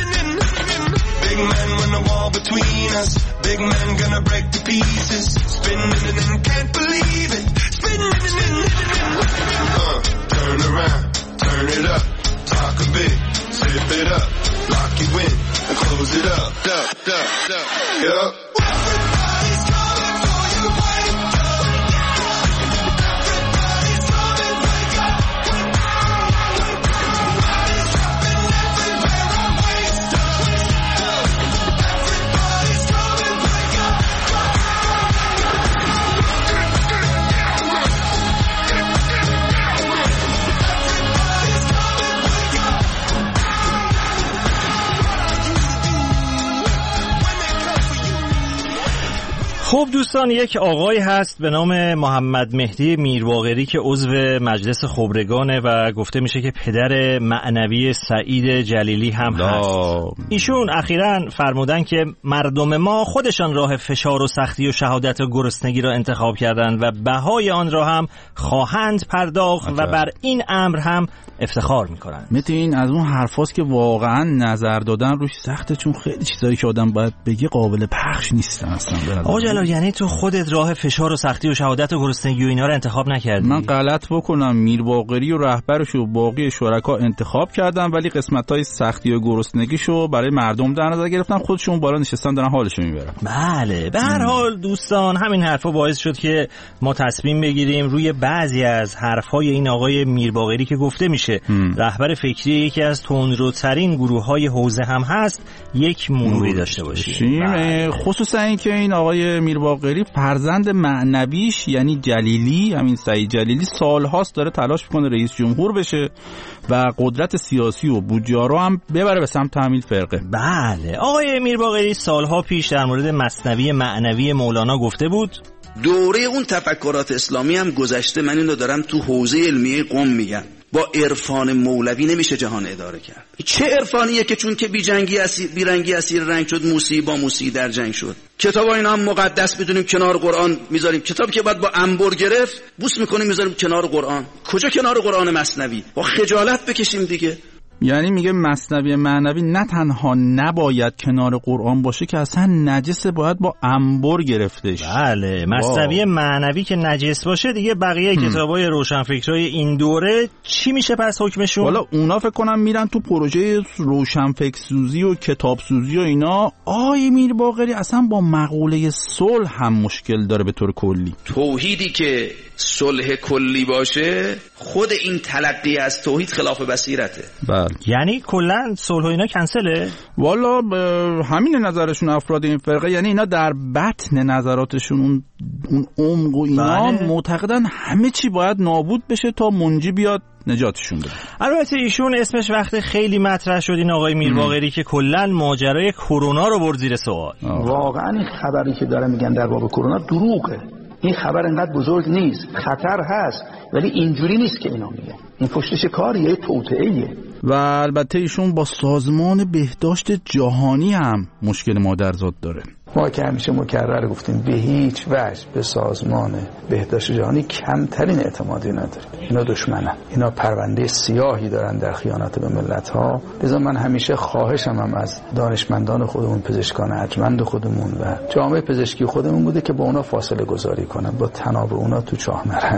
Big man when the wall between us, big man gonna break to pieces, spin spinning, can't believe it. Spinning, turn around, turn it up, talk a bit, zip it up, lock you in, and close it up, yup. Everybody's coming for you, wake up. Everybody's coming, wake up. Everybody's dropping everywhere, I'm wasted. Everybody's coming, wake up. خب دوستان، یک آقایی هست به نام محمد مهدی میرباقری که عضو مجلس خبرگانه و گفته میشه که پدر معنوی سعید جلیلی هم هست. ایشون اخیراً فرمودن که مردم ما خودشان راه فشار و سختی و شهادت و گرسنگی را انتخاب کردند و بهای آن را هم خواهند پرداخت و بر این امر هم افتخار میکنن. مثل این از اون حرفاست که واقعا نظر دادن روش سخته، چون خیلی چیزایی که آدم باید بگه قابل پخش نیستن اصلا. آقا جلال، یعنی تو خودت راه فشار و سختی و شهادت و گرسنگی و اینا رو انتخاب نکردی؟ من غلط بکنم میرباقری و رهبرش و باقی شرکا انتخاب کردن، ولی قسمت‌های سختی و گرسنگیشو برای مردم در نظر گرفتن، خودشون بالا نشستن دارن حالشو میبرن. بله، به هر حال دوستان همین حرفا باعث شد که ما تصمیم بگیریم روی بعضی از حرفای این آقای میرباقری که گفته میشه رهبر فکری یکی از تندروترین گروه‌های حوزه هم هست یک مروری داشته باشیم. خصوصا اینکه این آقای میرباقری فرزند معنویش یعنی جلیلی، همین سعید جلیلی، سالهاست داره تلاش میکنه رئیس جمهور بشه و قدرت سیاسی و بودجه رو هم ببره به سمت همین فرقه. بله، آقای میرباقری سالها پیش در مورد مثنوی معنوی مولانا گفته بود دوره اون تفکرات اسلامی هم گذشته. من اینو دارم تو حوزه علمیه قم میگم، با عرفان مولوی نمیشه جهان اداره کرد. چه عرفانیه که چون که بیرنگی اسیر رنگ شد، موسی با موسی در جنگ شد. کتاب اینا هم مقدس میدونیم کنار قرآن میذاریم، کتابی که بعد با انبر گرفت بوس میکنیم میذاریم کنار قرآن. کجا کنار قرآن مثنوی؟ با خجالت بکشیم دیگه. یعنی میگه مثنوی معنوی نه تنها نباید کنار قرآن باشه که اصلا نجسه، باید با انبر گرفتش. بله، مثنوی معنوی که نجس باشه دیگه بقیه کتابای روشنفکرای این دوره چی میشه پس حکمشون؟ والا اونا فکر کنم میرن تو پروژه روشنفکر سوزی و کتاب سوزی و اینا. آقای میرباقری اصلا با مقوله صلح هم مشکل داره به طور کلی. توحیدی که صلح کلی باشه، خود این تلقی از توحید خلاف بصیرته. بله، یعنی کلا صلح و اینا کنسله؟ والا همین نظرشون افراد این فرقه، یعنی اینا در بطن نظراتشون اون عمق و اینا معتقدن همه چی باید نابود بشه تا منجی بیاد نجاتشون بده. البته ایشون اسمش وقت خیلی مطرح شد، این آقای میرباقری که کلا ماجرای کرونا رو برد زیر سوال. واقعا این خبری که داره میگن در باب کرونا دروغه. این خبر انقدر بزرگ نیست، خطر هست ولی اینجوری نیست که اینا میگن. این پشتش کاریه، توطئه‌ایه. و البته ایشون با سازمان بهداشت جهانی هم مشکل مادرزاد داره. ما که همیشه مکرر گفتیم به هیچ وجه به سازمان بهداشت جهانی کمترین اعتمادی نداریم. اینا دشمنن، اینا پرونده سیاهی دارن در خیانت به ملت ها. لذا من همیشه خواهشم هم از دانشمندان خودمون، پزشکان ارجمند خودمون و جامعه پزشکی خودمون بوده که با اونا فاصله گذاری کنن، با تناب اونا تو چاه نرن.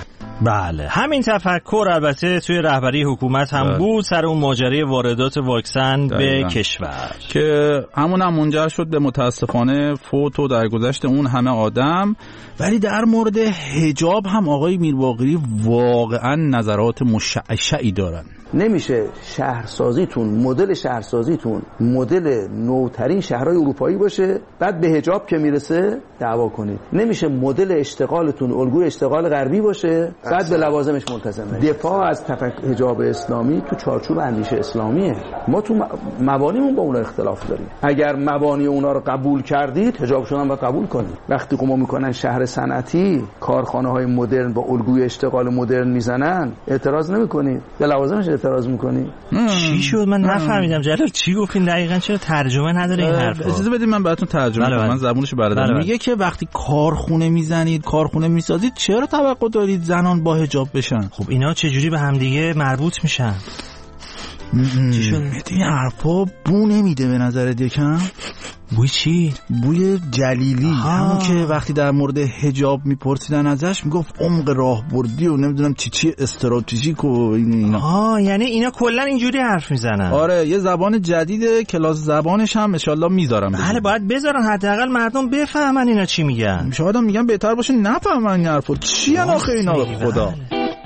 بله، همین تفکر البته توی رهبری حکومت هم بود سر اون ماجرای واردات واکسن به کشور که همون هم منجر شد به متاسفانه فوت و درگذشت اون همه آدم. ولی در مورد حجاب هم آقای میرباقری واقعا نظرات مشعشعی دارن. نمیشه شهرسازیتون، مدل شهرسازیتون مدل نوترین شهرهای اروپایی باشه بعد به حجاب که میرسه دعوا کنید. نمیشه مدل اشتغالتون الگوی اشتغال غربی باشه بعد به لوازمش ملتزم نشید. دفاع از حجاب اسلامی تو چارچوب اندیشه اسلامیه. ما تو مبانیمون با اونا اختلاف داریم. اگر مبانی اونا رو قبول کردید، حجابشون هم باید قبول کنید. وقتی که ما میکنن شهر صنعتی، کارخانه‌های مدرن با الگوی اشتغال مدرن میزنن، اعتراض نمیکنید. به لوازمش اعتراض میکنی؟ چی شد؟ من نفهمیدم جلال چی گفتین دقیقاً، چرا ترجمه نداره این حرفا؟ اجازه بدید من براتون ترجمه کنم. من زبونشو بلدم. میگه که وقتی کارخونه میزنید، کارخونه میسازید، چرا توقع دارید زنان با حجاب بشن؟ خب اینا چه جوری به هم دیگه مربوط میشن؟ چی شد؟ این حرفا بو نمیده به نظرت یکم؟ بوی چی؟ بوی جلیلی، همون که وقتی در مورد حجاب میپرسیدن ازش میگفت عمق راهبردی و نمیدونم چی استراتژیک و اینا. یعنی اینا کلا اینجوری حرف میزنن. آره یه زبان جدیده، کلاس زبانش هم ان شاءالله میذارم. بله باید بذارن حداقل مردم بفهمن اینا چی میگن. شاید هم میگن بهتر باشه نفهمن این حرفو. چی ان آخه اینا به خدا؟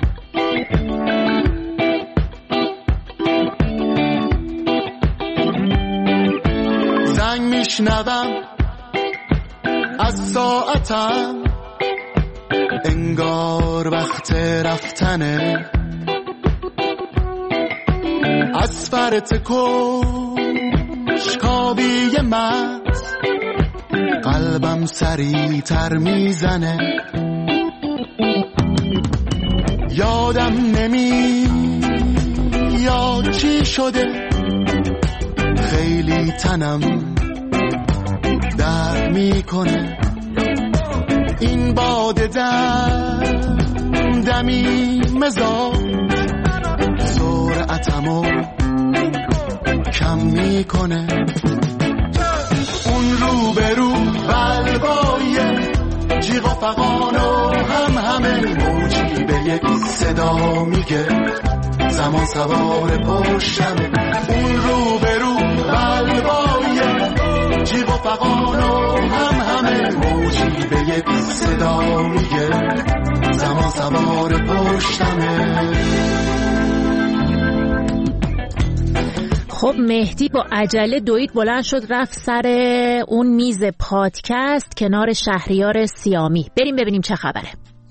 زنگ میشنوم از ساعتم، انگار وقت رفتنه، از فرط کنجکاوی مغز قلبم سریع تر میزنه. یادم نمیاد چی شده، خیلی تنم درد میکنه. این باد دمی مزاج سرعتمو کم میکنه. اون روبرو قلبای جیغ و فغان و همه موجی به یک صدا میگه زمان سوار پشتمه. اون روبرو قلبای جیغ و فغان و همه موجی به یک صدا میگه زمان سوار پشتمه. خب مهدی با عجله دوید بلند شد رفت سر اون میز پادکست کنار شهریار سیامی. بریم ببینیم چه خبره.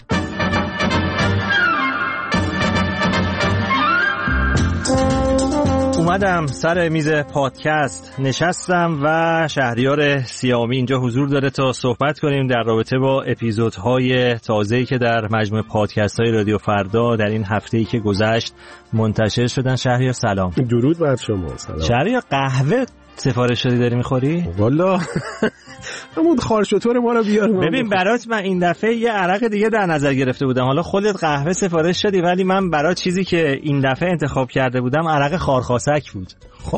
اومدم سر میز پادکست نشستم و شهریار سیامی اینجا حضور داره تا صحبت کنیم در رابطه با اپیزودهای تازه‌ای که در مجموعه پادکست‌های رادیو فردا در این هفته‌ای که گذشت منتشر شدن. شهریار سلام. درود بر شما. سلام. شهریار قهوه سفارش دادی داری میخوری؟ والا همون خارشتور ما رو بیار. ببین برات من این دفعه یه عرق دیگه در نظر گرفته بودم. حالا خودت قهوه سفارش دادی ولی من برات چیزی که این دفعه انتخاب کرده بودم عرق خارخاسک بود.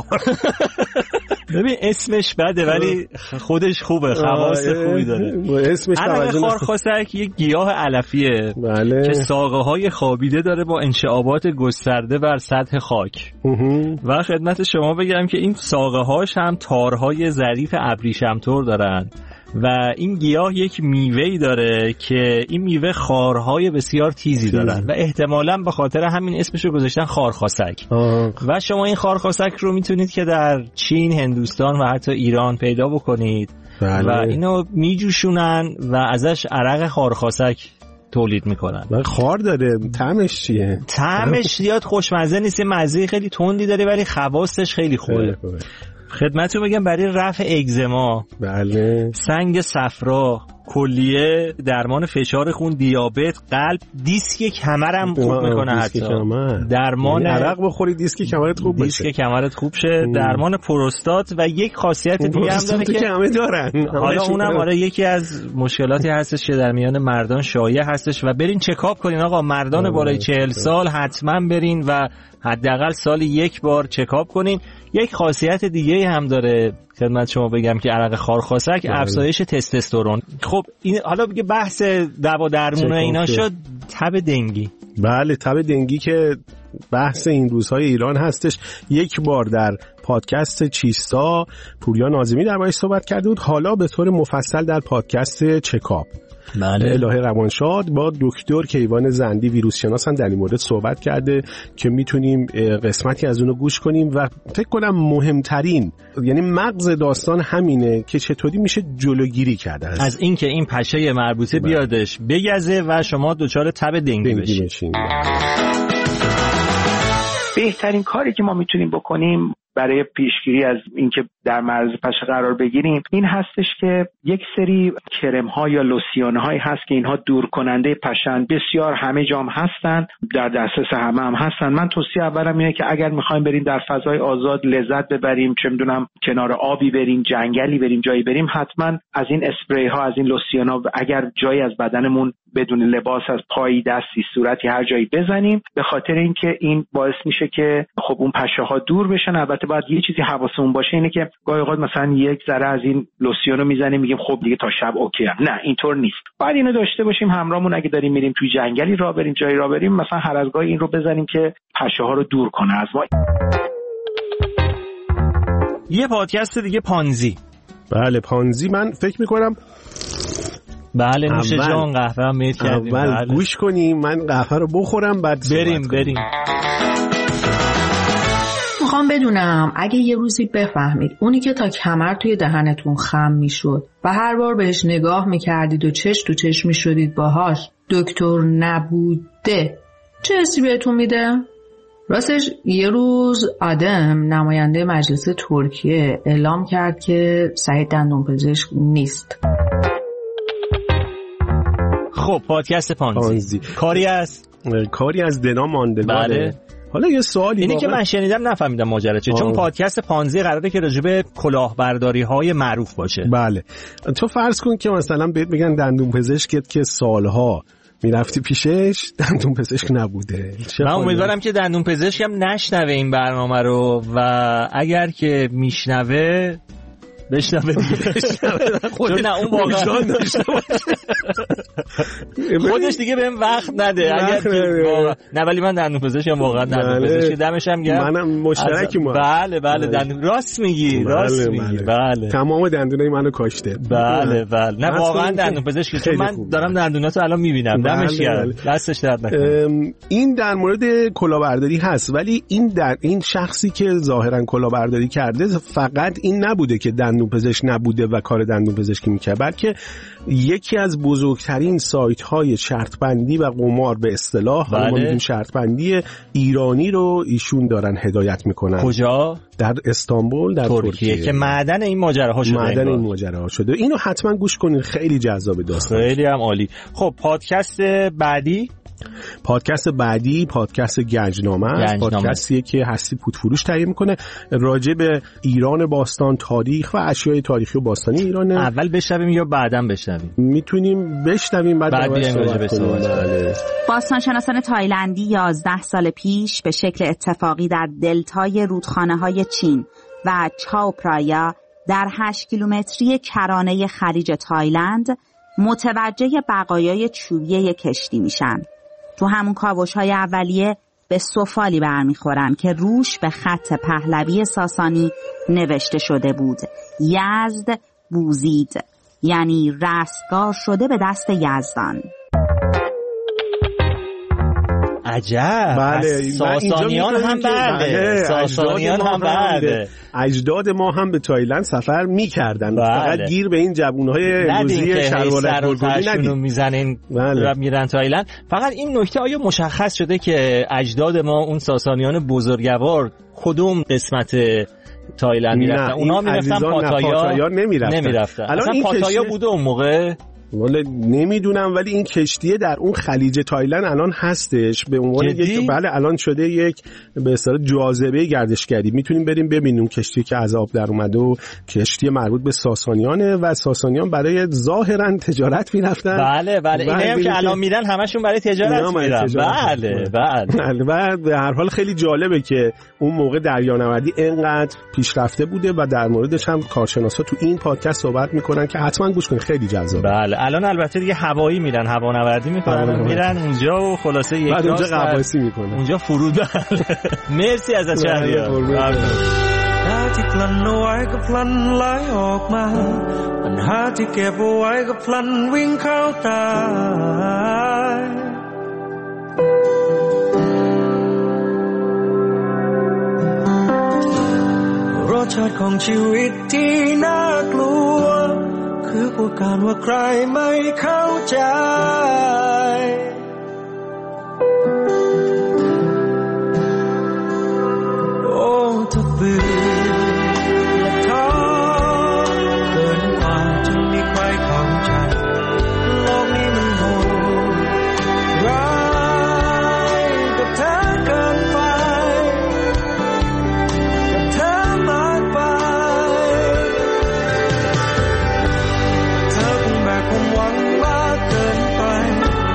ببین اسمش بده ولی خودش خوبه، خواص خوبی داره. اسمش عرق خارخاسک یه گیاه علفیه که ساقه‌های خوابیده داره با انشعابات گسترده بر سطح خاک. و خدمت شما بگم که این ساقه‌هاش هم تارهای ظریف ابریشم‌طور دارن و این گیاه یک میوه‌ای داره که این میوه خارهای بسیار تیزی دارن و احتمالاً به خاطر همین اسمشو گذاشتن خارخاسک. و شما این خارخاسک رو میتونید که در چین، هندوستان و حتی ایران پیدا بکنید. و اینو میجوشونن و ازش عرق خارخاسک تولید میکنن. و خار داره. طعمش چیه؟ طعمش زیاد خوشمزه نیست، مزه خیلی تندی داره ولی خواصش خیلی خوبه. خدمتتون بگم برای رفع اگزما، بله، سنگ صفرا، کلیه، درمان فشار خون، دیابت، قلب، دیسک کمرم خوب میکنه. حتی درمان عرق بخوری دیسک کمرت خوب بشه. دیسک کمرت خوب شه. درمان پروستات و یک خاصیت دیگه هم داره که همه دارن. حالا اونم آره یکی از مشکلاتی هستش که در میان مردان شایع هستش و برین چکاپ کنین آقا. مردان بالای 40 سال حتما برین و حداقل سال یک بار چکاپ کنین. یک خاصیت دیگه هم داره خدمت شما بگم که عرق خارخاسک افزایش تستوسترون. خب این حالا دیگه بحث دوا درمون اینا شد. تب دنگی، بله تب دنگی که بحث این روزهای ایران هستش. یک بار در پادکست چیستا پوریا ناظمی دربارش صحبت کرده بود، حالا به طور مفصل در پادکست چکاپ بله الهه روانشاد با دکتر کیوان زندی ویروس شناس هم در این مورد صحبت کرده که میتونیم قسمتی از اونو گوش کنیم. و فکر کنم مهمترین یعنی مغز داستان همینه که چطوری میشه جلوگیری کرده از اینکه این پشه مربوطه بیادش بگزه و شما دچار تب دنگی بشین. بهترین کاری که ما میتونیم بکنیم برای پیشگیری از اینکه در معرض پشه قرار بگیریم این هستش که یک سری کرم ها یا لوسیون هایی هست که اینها دور کننده پشن، بسیار همه جام هستن، در دسترس همه هم هستن. من توصیه اولم اینه که اگر میخوایم بریم در فضای آزاد لذت ببریم، چه میدونم کنار آبی بریم، جنگلی بریم، جایی بریم، حتما از این اسپری ها، از این لوسیون ها اگر جایی از بدنمون بدون لباس از پای دستی صورتی هر جایی بزنیم، به خاطر اینکه این باعث میشه که خب اون پشه ها دور بشن. البته باید یه چیزی حواسمون باشه اینه که گاهی اوقات مثلا یک ذره از این لوسیون رو میزنیم میگیم خب دیگه تا شب اوکی هم. نه اینطور نیست. باید اینو داشته باشیم همراهمون، اگه داریم میریم توی جنگلی راه بریم، جایی راه بریم، مثلا هر از گاهی این رو بزنیم که پشه ها رو دور کنه از ما. یه پادکست دیگه پانزی. بله پانزی، من فکر میکنم بله نوش جان قهوه هم میت کردیم. بله گوش کنیم، من قهوه رو بخورم بعد بریم. میخوام بدونم اگه یه روزی بفهمید اونی که تا کمر توی دهنتون خم میشد و هر بار بهش نگاه میکردید و چش تو چش میشدید باهاش دکتر نبوده، چه حسی بهتون میده؟ راستش یه روز آدم نماینده مجلس ترکیه اعلام کرد که سعید دندونپزشک نیست. خب پادکست پانزی. کاری از دنا ماندگاره. بله. حالا یه سوالی اینی که من شنیدم نفهمیدم ماجرا چیه، چون پادکست پانزی قراره که راجع به کلاهبرداری‌های معروف باشه. بله تو فرض کن که مثلا بهت میگن دندونپزشکت که سالها میرفتی پیشش دندونپزشک نبوده. من امیدوارم که دندونپزشکم نشنوه این برنامه رو و اگر که میشنوه بشنوه چون نه اون واقعا داشته باشه خودش دیگه بهم وقت نده اگر نه، ولی من دندونپزشکم واقعا دندونپزشک دمش هم گرم، منم مشترکی ما. بله دندون راست میگی. بله تمام دندونای منو کاشته. بله نه واقعا دندونپزشک، چون من دارم دندوناتو الان میبینم. دمش گرم، دستش درد نکنه. این در مورد کلاهبرداری هست، ولی این شخصی که ظاهرا کلاهبرداری کرده فقط این نبوده که دندونپزشک نبوده و کار دندونپزشکی میکرد، بلکه یکی از بزرگترین سایت های شرط بندی و قمار به اصطلاح شرط بندی ایرانی رو ایشون دارن هدایت میکنن. کجا؟ در استانبول در ترکیه که معدن این ماجراها شده. اینو حتما گوش کنین، خیلی جذاب داستان، خیلی هم عالی. خب پادکست بعدی پادکست گنجنامه است. پادکستیه که هستی پودفروش تهیه میکنه راجع به ایران باستان، تاریخ و اشیای تاریخی و باستانی ایران. اول بشنویم یا بعداً بشنویم؟ میتونیم بشنویم بعد صحبت. باستانشناسان تایلندی 11 سال پیش به شکل اتفاقی در دلتای رودخانه‌های چین و چاو پرایا در 8 کیلومتری کرانه خلیج تایلند متوجه بقایای چوبی کشتی میشن. تو همون کاوش‌های اولیه به سفالی برمیخورن که روش به خط پهلوی ساسانی نوشته شده بود: یزد بوزید، یعنی رستگار شده به دست یزدان. عجب. بله ساسانیان هم بعده. ساسانیان هم بعده. اجداد ما هم به تایلند سفر می‌کردن. فقط گیر به این جوونهای روزی شلوار گلگلی ندید. میزنن و میرن تایلند. فقط این نکته آیا مشخص شده که اجداد ما اون ساسانیان بزرگوار کدوم قسمت تایلند میرفتن؟ اونا میرفتن پاتایا نمیرفتن. اصلا پاتایا بوده اون موقع؟ والا نمیدونم، ولی این کشتیه در اون خلیج تایلند الان هستش به عنوان یک، بله الان شده یک به اصطلاح جاذبه گردشگری. میتونیم بریم ببینیم کشتی که از آب در اومده و کشتی مربوط به ساسانیانه و ساسانیان برای ظاهرا تجارت میرفتن. بله اینا هم که الان میرن همشون برای تجارت میرن. بله و به هر حال خیلی جالبه که اون موقع دریانوردی اینقدر پیشرفته بوده و در موردش هم کارشناسا تو این پادکست صحبت میکنن که حتما گوش کنید، خیلی جذابه. بله الان البته دیگه هوایی میرن، هوانوردی میکنن، میرن اونجا و خلاصه یک اونجا قواسی میکنن، اونجا فرود. مرسی ازت شهریار. ที่กลั่นเอาไว้ก็พลันไหลออกมาปัญหาที่เก็บเอาไว้ก็พลันวิ่งเข้าตายรสชาติของชีวิตที่น่ากลัวคือกลัวการว่าใครไม่เข้าใจโอ้ถ้าเบื่อและท้อเกินกว่าจะมีใครเข้าใจโลกนี้มันโหดร้ายกับเธอเกินไปกับเธอมากไปเธอคงแบกความหวังมากเกินไป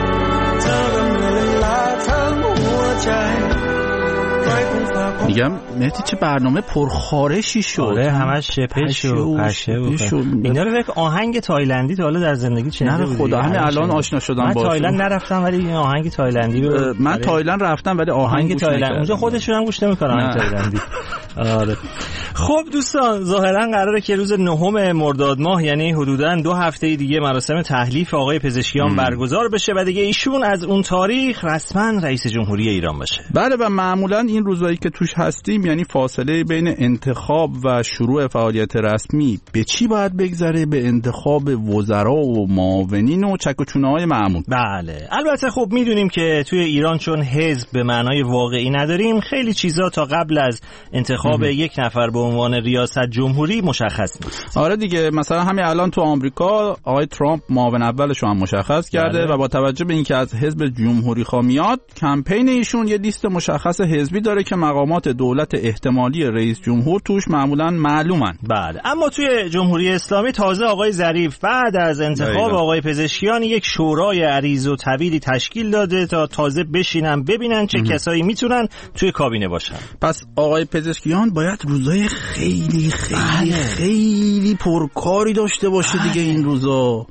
میگم مهدی چه برنامه پرخارشی شد. آره همش پشه و اینا رو یک آهنگ تایلندی تا حالا در زندگی شنیده بودی؟ خدا همین الان آشنا شدم باهاش. من تایلند نرفتم ولی این آهنگ تایلندی رو من تایلند رفتم ولی آهنگ تایلند اونجا خودشون هم گوش نمی‌کنن آهنگ تایلندی. آره خب دوستان ظاهرا قراره که روز 9 مرداد ماه یعنی حدوداً 2 هفته دیگه مراسم تحلیف آقای پزشکیان برگزار بشه و دیگه ایشون از اون تاریخ رسما رئیس جمهوری ایران بشه. بله و معمولاً این روزایی که توش هستیم یعنی فاصله بین انتخاب و شروع فعالیت رسمی به چی باید بگذره؟ به انتخاب وزرا و معاونین و چک و چونه‌های معمول. بله البته خب میدونیم که توی ایران چون حزب به معنای واقعی نداریم خیلی چیزا تا قبل از انتخاب یک نفر به عنوان ریاست جمهوری مشخص نیست. آره دیگه مثلا همین الان تو آمریکا آقای ترامپ معاون اولش رو هم مشخص کرده و با توجه به اینکه از حزب جمهوری خواه میاد کمپین ایشون یه لیست مشخص حزبی داره که مقامات دولت احتمالی رئیس جمهور توش معمولا معلومن. بله اما توی جمهوری اسلامی تازه آقای ظریف بعد از انتخاب آقای پزشکیان یک شورای عریض و طویلی تشکیل داده تا تازه بشینن ببینن چه کسایی میتونن توی کابینه باشن. پس آقای پزشکیان باید روزای خیلی خیلی خیلی پرکاری داشته باشه دیگه این روزا.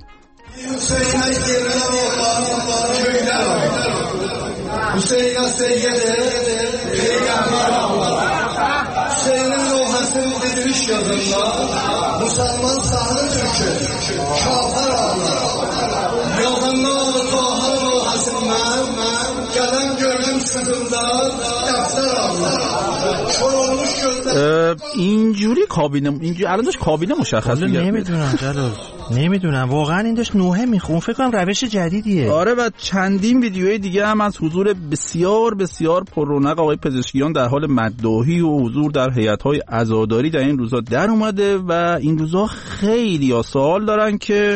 Hüseyin Seyyid'e Peygamber Allah Hüseyin'in ruhasını didiriş yazında Müslüman sahne Türk'ü Kafir Allah Yazında Toha ruhasından Gelen gördüm sıkımda Defter Allah Çorulmuş gözler اینجوری کابینه اینجوری الان داشت کابینه مشخص میگه. نمیدونم جلال نمیدونم واقعا این داشت نوحه میخون فکر کنم روش جدیدیه. آره و چندین ویدیوی دیگه هم از حضور بسیار بسیار پر رونق آقای پزشکیان در حال مداحی و حضور در هیئت‌های عزاداری در این روزا در اومده و این روزا خیلی سوال دارن که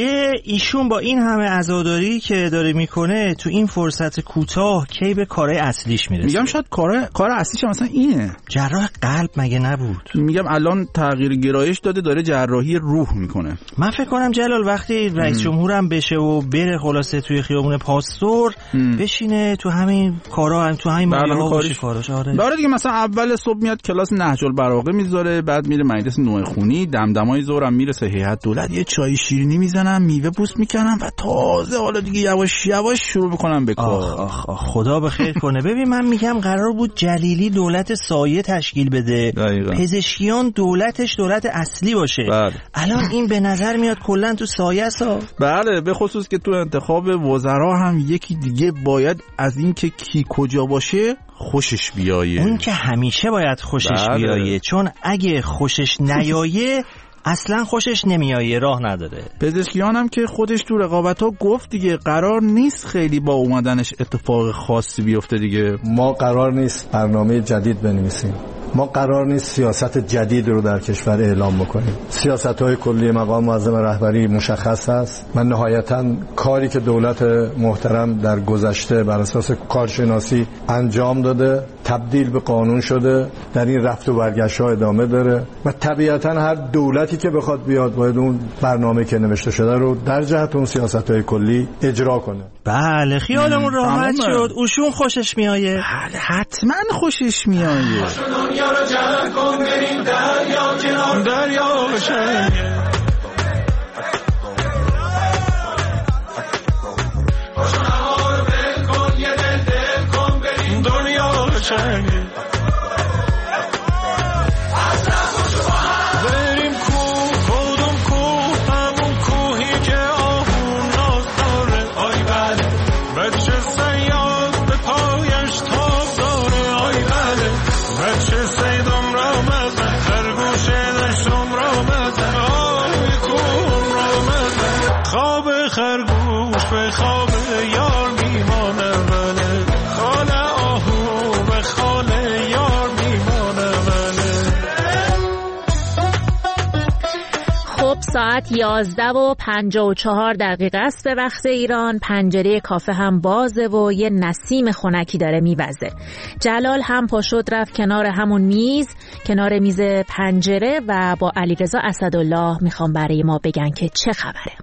ایشون با این همه عزاداری که داره میکنه تو این فرصت کوتاه کی به کارهای اصلیش میرسه. میگم شاید کار اصلیش مثلا اینه جراح قلب مگه نبود؟ میگم الان تغییر گرایش داده داره جراحی روح میکنه. من فکر کنم جلال وقتی رئیس جمهورم بشه و بره خلاصه توی خیابون پاستور بشینه تو همین کارا تو همین کاراش. آره دیگه مثلا اول صبح میاد کلاس نهج البلاغه میذاره بعد میره مجلس نوع خونی دمدمای ظهرم میرسه هیئت دولت یه چای شیرینی میزنم میوه پوست میکنم و تازه حالا دیگه یواش یواش شروع میکنم به کار. خدا به خیر کنه. ببین من میگم قرار بود جلیلی دولت سایه تشکیل بده پزشکیان دولتش دولت اصلی باشه. الان این به نظر میاد کلا تو سایه سا. بله به خصوص که تو انتخاب وزرا هم یکی دیگه باید از این که کی کجا باشه خوشش بیایه. اون که همیشه باید خوشش بیایه چون اگه خوشش نیایه اصلا خوشش نمیایه راه نداره. پزشکیان هم که خودش تو رقابت‌ها گفت دیگه قرار نیست خیلی با اومدنش اتفاق خاصی بیفته دیگه. ما قرار نیست برنامه جدید بنویسیم. ما قرار نیست سیاست جدید رو در کشور اعلام بکنیم. سیاست‌های کلی مقام معظم رهبری مشخص است. من نهایتاً کاری که دولت محترم در گذشته بر اساس کارشناسی انجام داده تبدیل به قانون شده در این رفت و برگشت‌ها ادامه داره و طبیعتاً هر دولتی که بخواد بیاد باید اون برنامه که نوشته شده رو در جهت اون سیاست‌های کلی اجرا کنه. بله خیالمون راحت شد. اوشون خوشش میایه. بله حتما خوشش میایه. دنیا رو جلال کن بریم دریا کنار دریا بشه خوشو هوا رو بل کن یه دل کن بریم دنیا بشه بریم کدوم همون کوهی که آهون ناز داره آی بله بچه سیاد به پایش تاب داره آی بله بچه سیدم را مزن خرگوشه دشتم را مزن آی کن را مزن خواب خرگوش به خواب یار میمانه بله خانه آهو به خانه یار میمانه بله. خب ساعت 11:54 است به وقت ایران. پنجره کافه هم بازه و یه نسیم خنکی داره میوزه. جلال هم پا شد رفت کنار همون میز کنار میز پنجره و با علیرضا اسدالله میخوام برای ما بگن که چه خبره.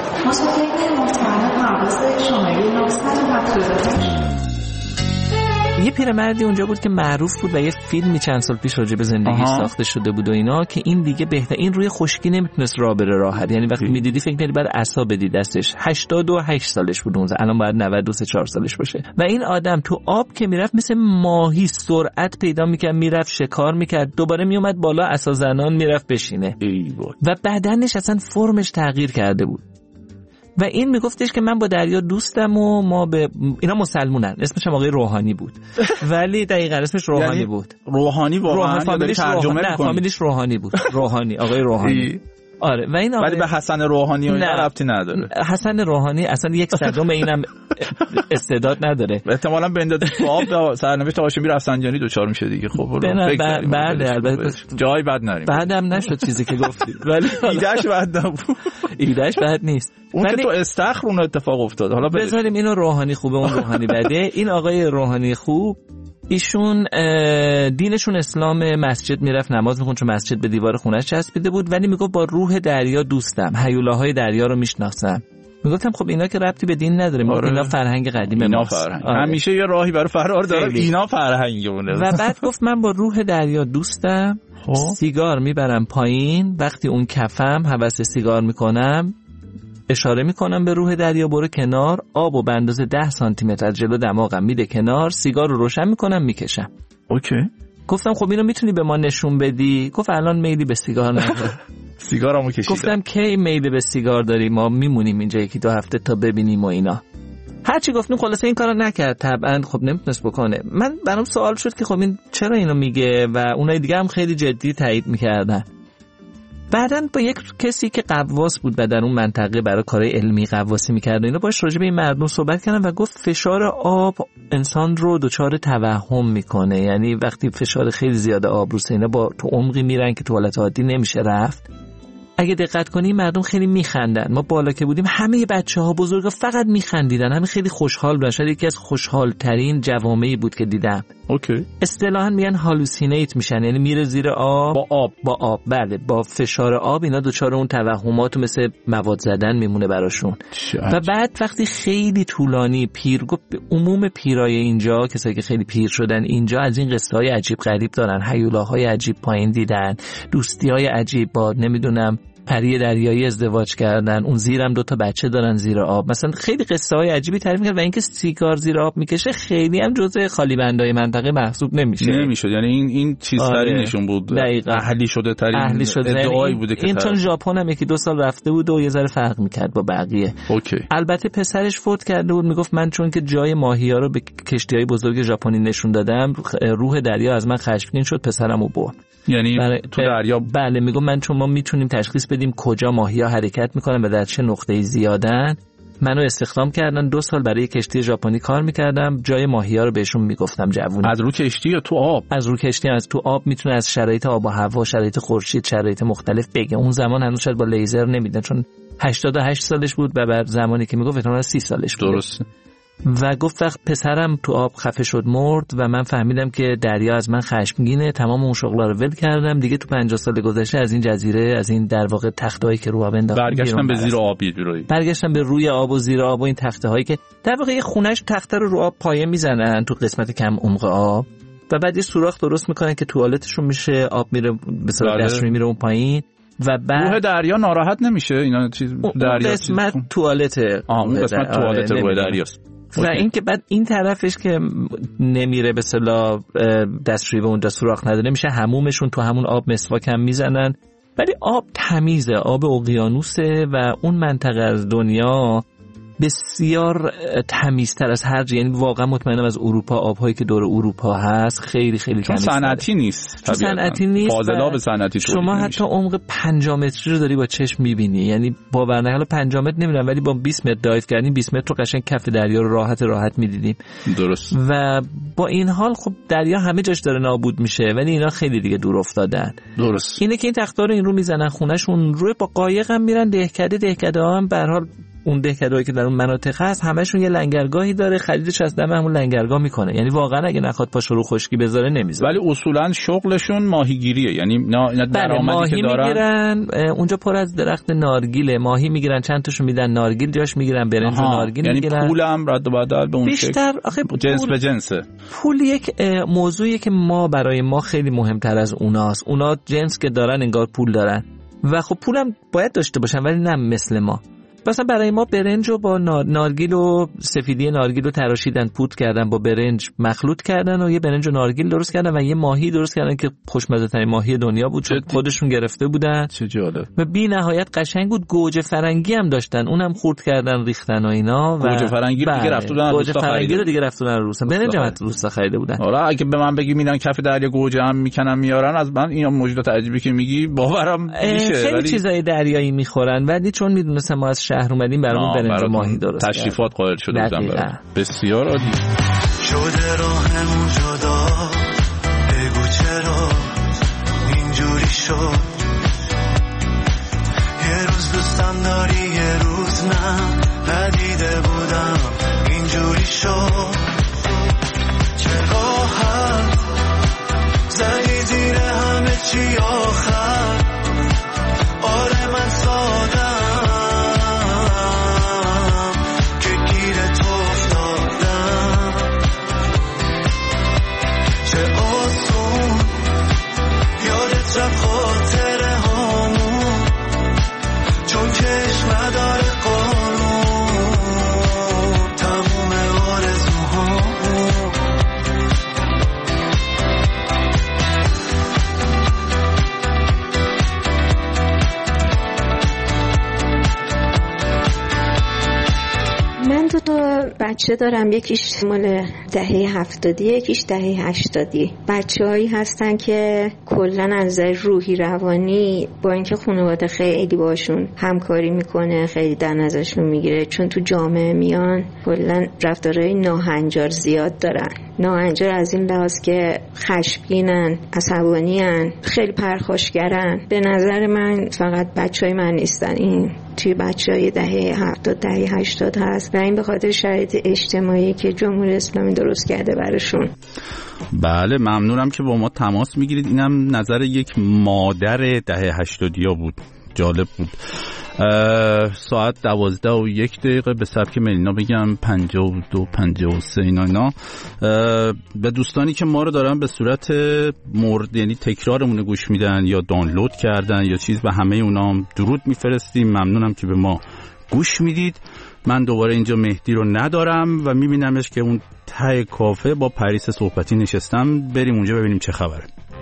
مسافرین محترم پرواز شماره 978 یه پیرمردی اونجا بود که معروف بود و یه فیلمی چند سال پیش راجع به زندگی ساخته شده بود و اینا که این دیگه بهتر، این روی خشکی نمیتونست راه بره راحت، یعنی وقتی میدیدی فکر می‌کردی بعد عصا بدی دستش. 88 سالش بود اون، الان باید 93 سالش باشه. و این آدم تو آب که میرفت مثل ماهی سرعت پیدا میکرد، میرفت شکار میکرد، دوباره میومد بالا عصا زنان میرفت بشینه و بدنش اصلا فرمش تغییر کرده بود. و این میگفتش که من با دریا دوستم و ما به اینا مسلمونن. اسمش هم آقای روحانی بود ولی دقیقاً اسمش روحانی بود. روحانی واقعا فامیلیش ترجمه نه فامیلیش روحانی بود. روحانی، آقای روحانی. آره و این ولی به حسن روحانی اون ربطی نداره. حسن روحانی اصلا 1/100 اینم استعداد نداره. احتمالاً بندازه تو آب سرنوشت هاشمی رفسنجانی دوچار میشه دیگه. خب بله البته جای بد نریم. بعدم نشد چیزی که گفتی ولی ایدهش بد نبود. ایدهش بد نیست. اون که تو استخر اون اتفاق افتاد. حالا بذاریم اینو روحانی خوبه اون روحانی بده. این آقای روحانی خوب ایشون دینشون اسلام، مسجد میرفت نماز میخوند چون مسجد به دیوار خونش چسبیده بود، ولی میگفت با روح دریا دوستم، هیولاهای دریا رو میشناسم. میگفتم خب اینا که ربطی به دین نداره، اینا فرهنگ قدیم ماست. همیشه یه راهی برای فرار داره، اینا فرهنگونه. و بعد گفت من با روح دریا دوستم، سیگار میبرم پایین، وقتی اون کفم هوس سیگار میکنم اشاره میکنم به روح دریا برو کنار، آبو به اندازه 10 سانتی متر جلو دماغم میده کنار، سیگار رو روشن میکنم میکشم. اوکی. گفتم خب اینو میتونی به ما نشون بدی؟ گفت الان میلی به سیگار نداره. سیگارمو کشیدم. گفتم کی میلی به سیگار داری؟ ما میمونیم اینجا 1-2 هفته تا ببینیم و اینا. هرچی گفتیم خلاصه این کارو نکرد. طبعا خب نمیتونست بکنه. من برام سوال شد که خب این چرا اینو میگه و اونای دیگه هم خیلی جدی تایید میکردن. بعداً با یک کسی که قواس بود و در اون منطقه برای کارهای علمی قواسی می‌کرد اینا باش راجع به این مردم صحبت کردم و گفت فشار آب انسان رو دچار توهم میکنه، یعنی وقتی فشار خیلی زیاد آب روسه اینا با تو عمقی میرن که توالت عادی نمیشه رفت. اگه دقت کنی مردم خیلی میخندن. ما بالا که بودیم همه بچه‌ها بزرگا فقط میخندیدن، همه خیلی خوشحال بودن. شاید یکی از خوشحال ترین جوامعی بود که دیدم. اوکی. اصطلاحاً میگن هالوسینیت میشن، یعنی میره زیر آب با آب بله با فشار آب اینا دوچار اون توهمات مثل مواد زدن میمونه براشون. و بعد وقتی خیلی طولانی پیر گفت عموم پیرای اینجا کسایی که خیلی پیر شدن اینجا از این قصه های عجیب غریب دارن، هیولاهای عجیب پایین دیدن، دوستی‌های عجیب با نمیدونم پری دریایی ازدواج کردن، اون زیرم 2 بچه دارن زیر آب، مثلا خیلی قصه های عجیبی تعریف می‌کنه. و اینکه سیگار زیر آب میکشه خیلی هم جزء خالی بندای منطقه محسوب نمیشد، یعنی این چیز ترینشون بود، اهلی شده ترین ادعایی بوده که این چون ژاپن هم 1-2 سال رفته بود و یه ذره فرق میکرد با بقیه. اوکی. البته پسرش فوت کرده بود، میگفت من چون که جای ماهی‌ها رو به کشتی‌های بزرگ ژاپنی نشون دادم روح دریا از من خشمگین شد، پسرمو برد. یعنی تو دریا بله میگم من چون ما میتونیم تشخیص بدیم کجا ماهی‌ها حرکت میکنن و در چه نقطه‌ای زیادن، منو استخدام کردن 2 سال برای کشتی ژاپنی کار میکردم، جای ماهی‌ها رو بهشون میگفتم جوونی. از رو کشتی یا تو آب؟ از رو کشتی، از تو آب میتونه از شرایط آب و هوا، شرایط خورشید، شرایط مختلف بگه. اون زمان هنوز شاید با لیزر نمیدن چون 88 سالش بود و بعد زمانی که میگفت احتمالاً 30 سالش بود. درسته. و گفت وقت پسرم تو آب خفه شد مرد و من فهمیدم که دریا از من خشمگینه، تمام اون شغلا رو ول کردم دیگه. تو 50 سال گذشته از این جزیره، از این در واقع تختهایی که رو آب انداختم برگشتم به زیر آب، برگشتم به روی آب و زیر آب و این تخته هایی که در واقع یه خونش تخته رو آب پایه میزنن تو قسمت کم عمق آب و بعد یه سوراخ درست میکنن که توالتشون میشه، آب میره به صورت دستشویی میره اون پایین و بعد روح دریا ناراحت نمیشه. اینا چیز دریا قسمت توالت اون قسمت توالت روح دریاست. و این که بعد این طرفش که نمیره به اصطلاح دستشویی به اونجا سوراخ نداره، میشه حمومشون تو همون آب مسواک هم میزنن. ولی آب تمیزه، آب اقیانوسه و اون منطقه از دنیا بسیار تمیزتر از هر جا، یعنی واقعا مطمئنم از اروپا، آب‌هایی که دور اروپا هست خیلی خیلی تمیزتره. صنعتی نیست. صنعتی نیست. فاضلاب صنعتی شما حتی عمق 5 متری رو داری با چشم می‌بینی، یعنی باور حالا 5 متر نمی‌دونم ولی با 20 متر دایو کردیم 20 متر رو قشنگ کف دریا رو راحت می‌دیدیم. درست. و با این حال خب دریا همه جاش داره نابود میشه ولی اینا خیلی دیگه دور افتادن. درست. اینه که این تختا رو این رو میزنن خونه‌شون، روی با قایق هم میرن دهکده هم به هر حال اون دهکده‌ای که در اون مناطق هست همشون یه لنگرگاهی داره، خریدش از دم همون لنگرگاه میکنه. یعنی واقعا اگه نخواد پاشو رو خشکی بذاره نمیذاره. ولی اصولا شغلشون ماهیگیریه، یعنی اینا درآمدی که دارن میگیرن. اونجا پر از درخت نارگیله، ماهی میگیرن، چند تاشو میدن نارگیل جاش میگیرن، برنج و نارگیل یعنی میگیرن. یعنی پولم رد و بدل به اون بیشتر جنس به جنسه. پول یک موضوعیه که ما برای ما خیلی مهمتر از اوناست. اونا جنس که دارن انگار پول دارن و خب پولم باید داشته باشن ولی نه مثل ما. مثلا برای ما برنج رو با نارگیل و سفیدی نارگیل رو تراشیدن، پودر کردن، با برنج مخلوط کردن و یه برنج و نارگیل درست کردن و یه ماهی درست کردن که خوشمزه ترین ماهی دنیا بود، خودشون گرفته بودن. چه جالب. و بی نهایت قشنگ بود. گوجه فرنگی هم داشتن، اونم خورد کردن ریختن و اینا. و گوجه فرنگی رو دیگه رفت بودن گوجه فرنگی رو دیگه رفت بودن روستا. برنج هم روستا خریده بودن. حالا اگه به من بگی میرن کف دریا گوجه هم میکنن میارن، از من این موجودات عجیبی که میگی باورم میشه. خیلی چیزای دریایی میخورن ولی چون میدونستم ما از شهر اومدیم برامون برنج ماهی درست تشریفات قائل شده بودم برام. بسیار عالی. شده راهمون جدا، بگو چرا اینجوری شد. یه روز دوستم داری یه روز نه، ندیده بودم اینجوری شد. چه راحت زنی زیر همه چی آخر. آره من سادم خاطره هامون، چون چشم نداره قانون تموم آرزوهامون. من دو بچه دارم، یکیش مال دهه 70، یکیش دهه 80. بچه‌هایی هستن که کلاً از نظر روحی روانی با اینکه خانواده خیلی باشون همکاری میکنه، خیلی در نظرشون میگیره، چون تو جامعه میان کلاً رفتارهای ناهنجار زیاد دارن. ناهنجار از این لحاظ که خشمگینن، عصبانی‌ان، خیلی پرخاشگرن. به نظر من فقط بچه‌های من نیستن، این توی بچه‌های دهه 70 دهه 80 هست و این به خاطر شرایط اجتماعی که جمهوری اسلامی درست کرده براشون. بله ممنونم که با ما تماس میگیرید. اینم نظر یک مادر دهه 80 بود. جالب بود. ساعت 12:01 به سبک ملینا بگم 52-53 اینا. به دوستانی که ما رو دارن به صورت مورد یعنی تکرارمون گوش میدن یا دانلود کردن یا چیز، به همه اونا درود میفرستیم. ممنونم که به ما گوش میدید. من دوباره اینجا مهدی رو ندارم و میبینمش که اون ته کافه با پریس صحبتی نشستم. بریم اونجا ببینیم چه خبره.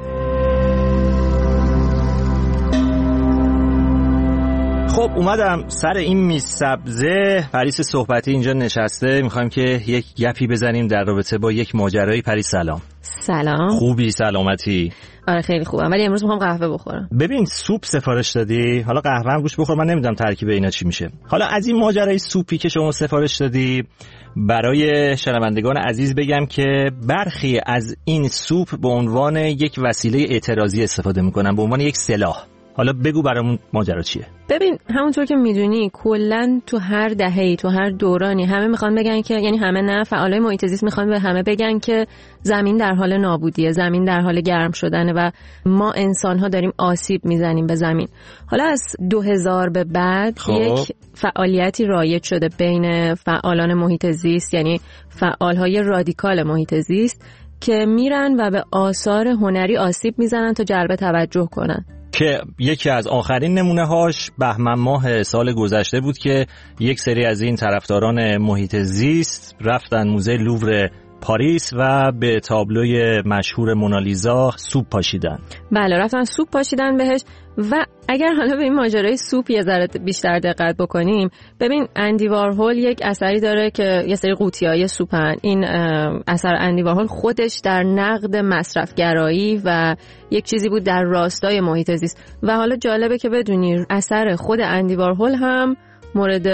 خب اومدم سر این میز سبزه. پریس صحبتی اینجا نشسته، میخوایم که یک گپی بزنیم در رابطه با یک ماجرایی. پریس سلام. سلام. خوبی؟ سلامتی؟ آره خیلی خوبم، ولی امروز میخوام قهوه بخورم. ببین سوپ سفارش دادی، حالا قهوه هم گوش بخور، من نمیدونم ترکیب اینا چی میشه. حالا از این ماجرای سوپی که شما سفارش دادی برای شنوندگان عزیز بگم که برخی از این سوپ به عنوان یک وسیله اعتراضی استفاده میکنن، به عنوان یک سلاح. حالا بگو برامون ماجرا چیه؟ ببین همونطور که میدونی کلا تو هر دهه‌ای تو هر دورانی همه میخوان بگن که، یعنی همه نه، فعالای محیط زیست میخوان به همه بگن که زمین در حال نابودیه، زمین در حال گرم شدنه و ما انسان‌ها داریم آسیب میزنیم به زمین. حالا از 2000 به بعد یک فعالیتی رایج شده بین فعالان محیط زیست، یعنی فعالهای رادیکال محیط زیست که میرن و به آثار هنری آسیب میزنن تا جلب توجه کنن. که یکی از آخرین نمونه هاش بهمن ماه سال گذشته بود که یک سری از این طرفداران محیط زیست رفتن موزه لوور پاریس و به تابلوی مشهور مونالیزا سوپ پاشیدن. بله رفتن سوپ پاشیدن بهش. و اگر حالا به این ماجرای سوپ یه ذره بیشتر دقت بکنیم، ببین اندی وارهول یک اثری داره که یه سری قوطی‌های سوپن. این اثر اندی وارهول خودش در نقد مصرفگرایی و یک چیزی بود در راستای محیط زیست. و حالا جالبه که بدونی اثر خود اندی وارهول هم مورد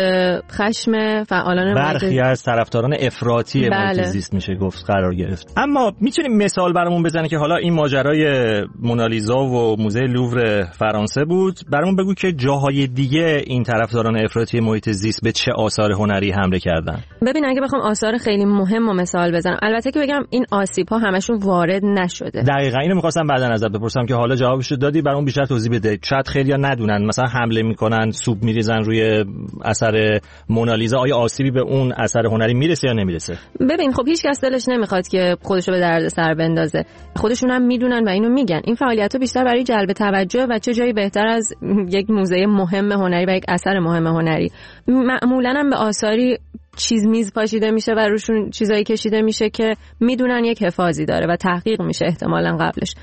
خشم فعالان برخی از طرفداران افراطی محیط زیست میشه گفت قرار گرفت. اما میتونیم مثال برامون بزنی که حالا این ماجرای مونالیزا و موزه لوور فرانسه بود، برامون بگو که جاهای دیگه این طرفداران افراطی محیط زیست به چه آثار هنری حمله کردن؟ ببین اگه بخوام آثار خیلی مهم و مثال بزنم، البته که بگم این آسیب‌ها همشون وارد نشده. دقیقاً اینو می‌خواستم بعداً ازت بپرسم که حالا جوابشو دادی، برام بیشتر توضیح بده. شاید خیلی‌ها ندونن، مثلا حمله میکنن، سوپ میریزن روی اثر مونالیزا، آیا آسیبی به اون اثر هنری میرسه یا نمیرسه؟ ببین خب هیچ کس دلش نمیخواد که خودشو به دردسر بندازه، خودشون هم میدونن و اینو میگن. این فعالیت‌ها بیشتر برای جلب توجه و چه جایی بهتر از یک موزه مهم هنری و یک اثر مهم هنری. معمولاً هم به آثاری چیز میز پاشیده میشه و روشون چیزایی کشیده میشه که میدونن یک حفاظی داره و تحقیق میشه احتمالاً قبلش.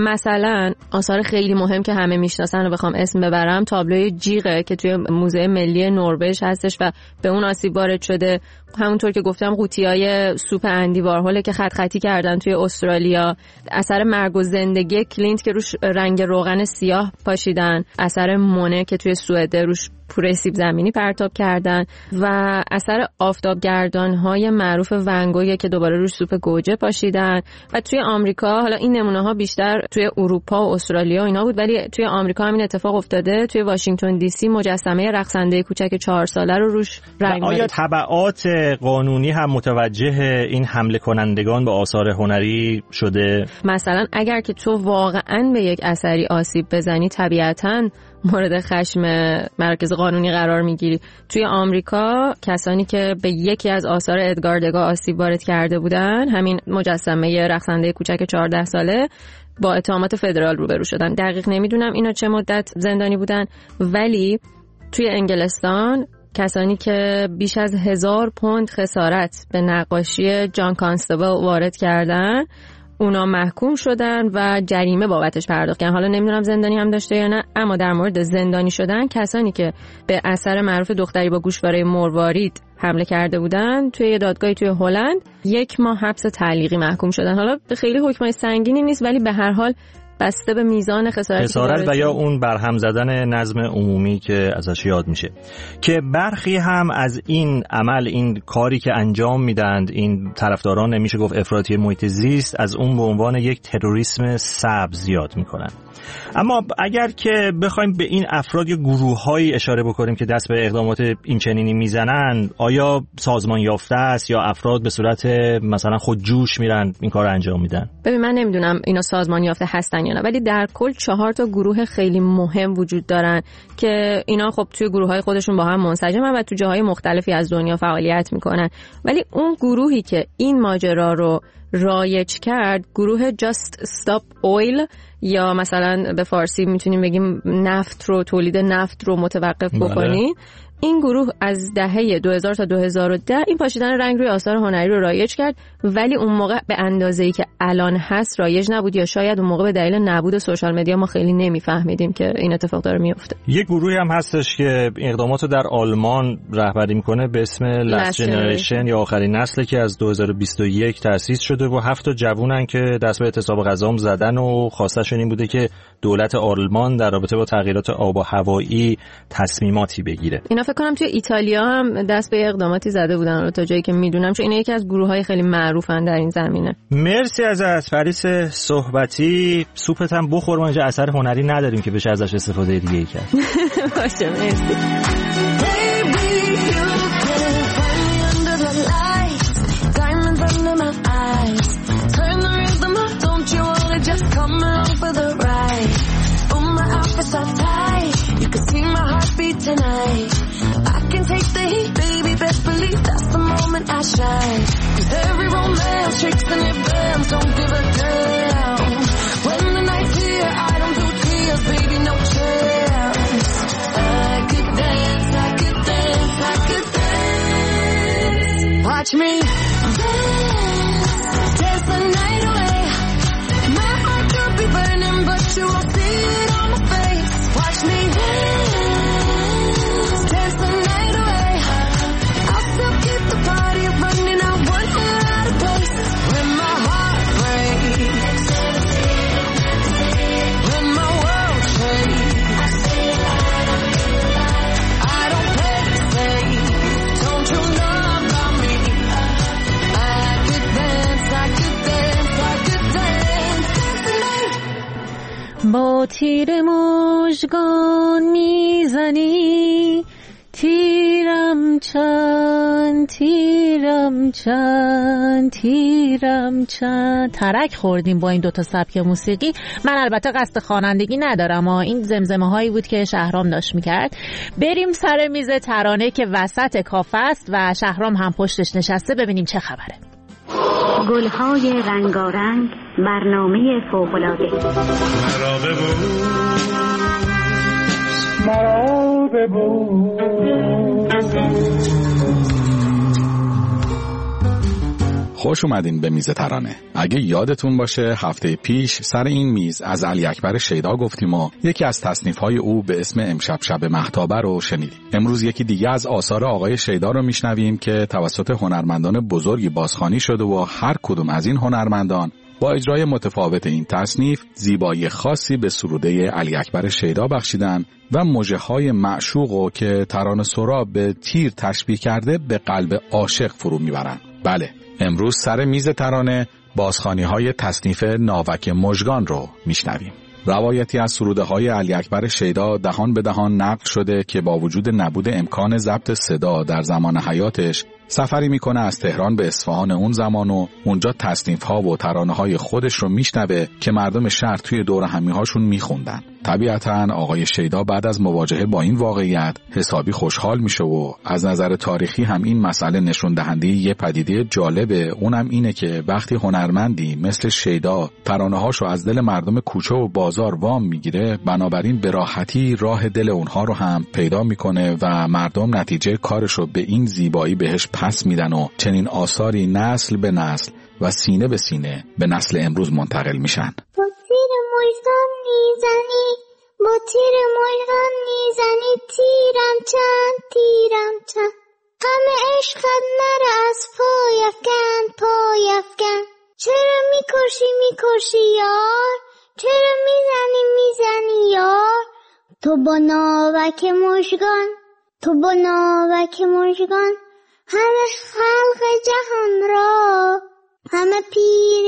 مثلا آثار خیلی مهم که همه میشناسن و بخوام اسم ببرم، تابلوی جیغه که توی موزه ملی نروژ هستش و به اون آسیب وارد شده. همونطور که گفتم قوطیای سوپ اندی وارهول که خط خطی کردن توی استرالیا، اثر مرگ و زندگی کلینت که روش رنگ روغن سیاه پاشیدن، اثر مونه که توی سوئد روش پوره سیب زمینی پرتاب کردن و اثر آفتابگردان‌های معروف ونگوی که دوباره روش سوپ گوجه پاشیدن. و توی آمریکا، حالا این نمونه‌ها بیشتر توی اروپا و استرالیا و اینا بود، ولی توی آمریکا همین اتفاق افتاده. توی واشنگتن دی سی مجسمه رقصنده کوچک 4 ساله رو روش رنگ آیا تبعات قانونی هم متوجه این حمله کنندگان به آثار هنری شده؟ مثلا اگر که تو واقعاً به یک اثری آسیب بزنی، طبیعتاً مورد خشم مرکز قانونی قرار میگیری. توی آمریکا کسانی که به یکی از آثار ادگار دگا آسیب وارد کرده بودن، همین مجسمه رقصنده کوچک 14 ساله، با اتهامات فدرال روبرو شدن. دقیق نمیدونم اینا چه مدت زندانی بودن، ولی توی انگلستان کسانی که بیش از 1000 پوند خسارت به نقاشی جان کانستبل وارد کردن، اونا محکوم شدن و جریمه بابتش پرداخت کردن. حالا نمیدونم زندانی هم داشته یا نه، اما در مورد زندانی شدن کسانی که به اثر معروف دختری با گوشواره مروارید حمله کرده بودن، توی دادگاهی توی هلند 1 ماه حبس تعلیقی محکوم شدن. حالا خیلی حکمای سنگینی نیست، ولی به هر حال بسته به میزان خسارت و یا اون برهم زدن نظم عمومی که ازش یاد میشه، که برخی هم از این عمل، این کاری که انجام میدند این طرفداران نمیشه گفت افراطی محیط زیست، از اون به عنوان یک تروریسم سبز یاد میکنن. اما اگر که بخوایم به این افراد یا گروه‌هایی اشاره بکنیم که دست به اقدامات این چنینی میزنن، آیا سازمان یافته است یا افراد به صورت مثلا خودجوش میرن این کار انجام میدن؟ ببین من نمیدونم اینا سازمان یافته هستن یا نه، ولی در کل 4 تا گروه خیلی مهم وجود دارن که اینا خب توی گروه‌های خودشون با هم منسجمن و تو جاهای مختلفی از دنیا فعالیت میکنن. ولی اون گروهی که این ماجرا رو رایج کرد، گروه Just Stop Oil، یا مثلا به فارسی میتونیم بگیم تولید نفت رو متوقف بکنین. این گروه از دهه 2000 تا 2010 این پاشیدن رنگ روی آثار هنری رو رایج کرد، ولی اون موقع به اندازه‌ای که الان هست رایج نبود، یا شاید اون موقع به دلیل نبود سوشال مدیا ما خیلی نمیفهمیدیم که این اتفاق داره میفته. یک گروهی هم هستش که اقدامات رو در آلمان رهبری میکنه به اسم Last Generation یا آخرین نسل، که از 2021 تأسیس شده و 7 جوونن که دست به اعتصاب غذا زدن و خواستشون این بوده که دولت آلمان در رابطه با تغییرات آب و هوایی تصمیماتی بگیره. اینا فکر کنم توی ایتالیا هم دست به اقداماتی زده بودن تا جایی که میدونم، چون اینا یکی از گروه‌های خیلی معروفن در این زمینه. مرسی از پریس صحبتی. سوپت هم بخور، ما اینجا اثر هنری نداریم که بشه ازش استفاده دیگه کرد. باشه مرسی. Tonight I can take the heat, baby, best believe that's the moment I shine. 'Cause every romance shakes and it bends, don't give a damn. When the night's here, I don't do tears, baby, no chance. I could dance, I could dance, I could dance. Watch me dance, dance the night away. My heart could be burning, but you won't see it on my face. Watch me dance. با تیر مژگان میزنی، تیرم چند تیرم چند تیرم چند. ترک خوردیم با این دوتا سبک موسیقی. من البته قصد خوانندگی ندارم، این زمزمه هایی بود که شهرام داشت میکرد. بریم سر میز ترانه که وسط کافه است و شهرام هم پشتش نشسته، ببینیم چه خبره. گلهای رنگارنگ، برنامه فوق‌العاده. مرا ببوس. خوش اومدین به میز ترانه. اگه یادتون باشه هفته پیش سر این میز از علی اکبر شیدا گفتیم و یکی از تصنیف‌های او به اسم امشب شب مهتابه رو شنیدیم. امروز یکی دیگه از آثار آقای شیدا رو میشنویم که توسط هنرمندان بزرگی بازخوانی شده و هر کدوم از این هنرمندان با اجرای متفاوت این تصنیف زیبایی خاصی به سروده علی اکبر شیدا بخشیدن و مژه‌های معشوقو که ترانه سرا به تیر تشبیه کرده به قلب عاشق فرو میبرن. بله، امروز سر میز ترانه بازخوانی‌های تصنیف ناوک مژگان رو میشنویم. روایتی از سروده‌های علی اکبر شیدا دهان به دهان نقل شده که با وجود نبود امکان ضبط صدا در زمان حیاتش سفری میکنه از تهران به اصفهان اون زمان و اونجا تصنیف‌ها و ترانه‌های خودش رو میشنوه که مردم شهر توی دور همی‌هاشون میخوندن. طبیعتاً آقای شیدا بعد از مواجهه با این واقعیت حسابی خوشحال میشه و از نظر تاریخی هم این مسئله نشون دهنده یه پدیده جالبه، اونم اینه که وقتی هنرمندی مثل شیدا ترانه‌هاشو از دل مردم کوچه و بازار وام میگیره، بنابراین به راحتی راه دل اونها رو هم پیدا میکنه و مردم نتیجه کارشو به این زیبایی بهش پس میدن و چنین آثاری نسل به نسل و سینه به سینه به نسل امروز منتقل میشن. با تیر مژگان میزنی، با تیر مژگان میزنی، تیرم چند تیرم چند. غم عشقت نره از پای افکن پای افکن. چرا میکشی یار، چرا میزنی یار. تو با ناوک مژگان، تو با ناوک مژگان، همه خلق جهان را، همه پیر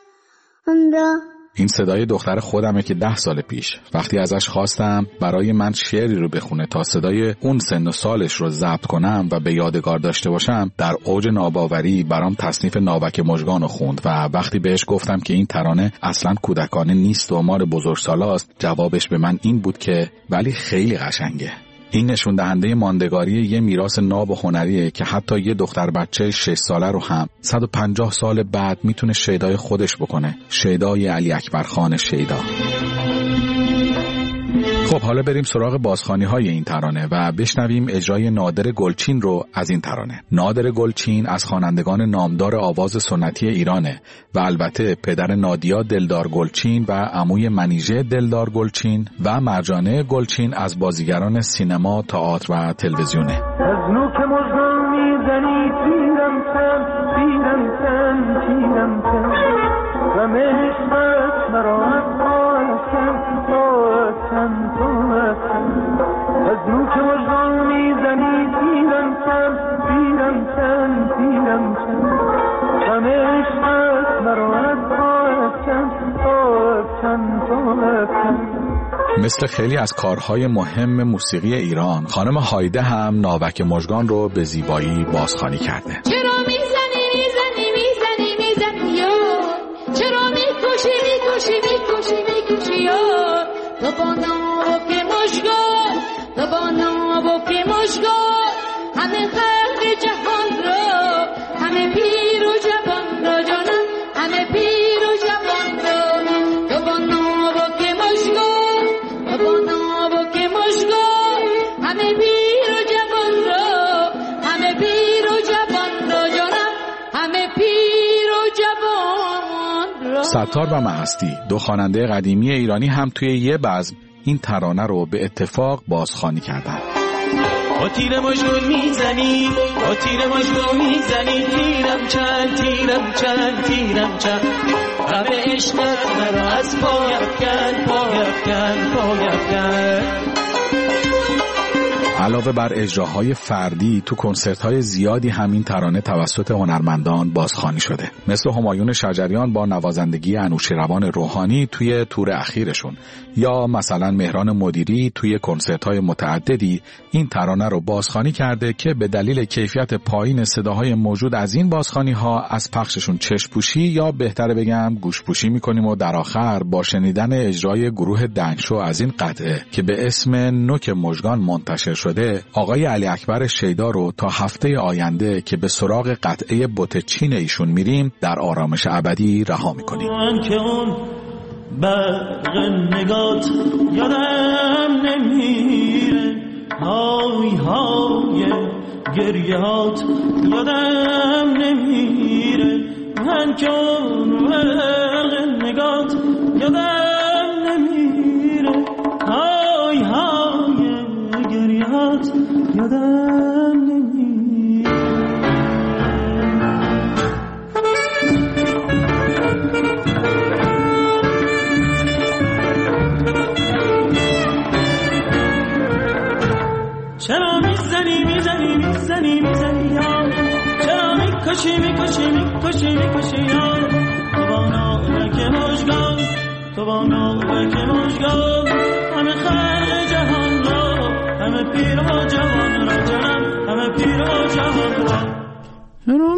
جهان را. این صدای دختر خودمه که 10 سال پیش وقتی ازش خواستم برای من شعری رو بخونه تا صدای اون سن و سالش رو ضبط کنم و به یادگار داشته باشم، در اوج ناباوری برام تصنیف ناوک مژگان رو خوند و وقتی بهش گفتم که این ترانه اصلاً کودکانه نیست و مال بزرگسالاست، جوابش به من این بود که ولی خیلی قشنگه. این نشون دهنده ماندگاری یه میراث ناب و هنریه که حتی یه دختر بچه 6 ساله رو هم 150 سال بعد میتونه شیدای خودش بکنه، شیدای علی اکبر خان شیدا. خب حالا بریم سراغ بازخوانی‌های این ترانه و بشنویم اجرای نادر گلچین رو از این ترانه. نادر گلچین از خوانندگان نامدار آواز سنتی ایرانه و البته پدر نادیا دلدار گلچین و عموی منیژه دلدار گلچین و مرجانه گلچین از بازیگران سینما، تئاتر و تلویزیونه. از نوک مژگان میزنی، تیرم چند تیرم چند تیرم چند. غم عشقت مرا از پای افکن پای افکن پای افکن. از نوک مژگان میزنی، تیرم چند تیرم چند تیرم چند. غم عشقت مرا از پای افکن پای افکن پای افکن. مثل خیلی از کارهای مهم موسیقی ایران، خانم هایده هم ناوک مژگان رو به زیبایی بازخوانی کرده. چرا میزنی میزنی میزنی میزنی یار، چرا میکشی میکشی میکشی میکشی یار. تو با ناوک مژگان، تو با ناوک مژگان، همه خلق جهان را، همه پیر و جوان را جانم، همه پیر و جوان را. تو با ناوک مژگان، تو با ناوک مژگان، همه پیر و جوان را، همه پیر و جوان را جانم، همه پیر و جوان را. ستار و مهستی، دو خواننده قدیمی ایرانی، هم توی یه بزم این ترانه رو به اتفاق بازخوانی کردن. با تیر مژگان میزنی، با تیر مژگان میزنی، تیرم چند تیرم چند تیرم چند. غم عشقت مرا از پای افکن پای افکن پای افکن. علاوه بر اجراهای فردی تو کنسرت‌های زیادی همین ترانه توسط هنرمندان بازخوانی شده، مثل همایون شجریان با نوازندگی انوشیروان روحانی توی تور اخیرشون، یا مثلا مهران مدیری توی کنسرت‌های متعددی این ترانه رو بازخوانی کرده که به دلیل کیفیت پایین صداهای موجود از این بازخوانی‌ها از پخششون چشم‌پوشی یا بهتره بگم گوش‌پوشی می‌کنیم و در آخر با شنیدن اجرای گروه دنگشو از این قطعه که به اسم نوک مژگان منتشر شده، آقای علی اکبر شیدا رو تا هفته آینده که به سراغ قطعه بت چین ایشون میریم در آرامش ابدی رها می‌کنیم. برق نگات یادم نمیره، های های گریهات یادم نمیره، من که برق نگات یادم نمیره، های های گریهات یادم نمیره. چرا میزنی میزنی میزنی میزنی یا چرا میکشی میکشی میکشی میکشی یا تو با نامک مژگان، تو با نامک مژگان، همه خلق جهان را، همه پیر و جوان را جنم، همه پیر و جوان را. چرا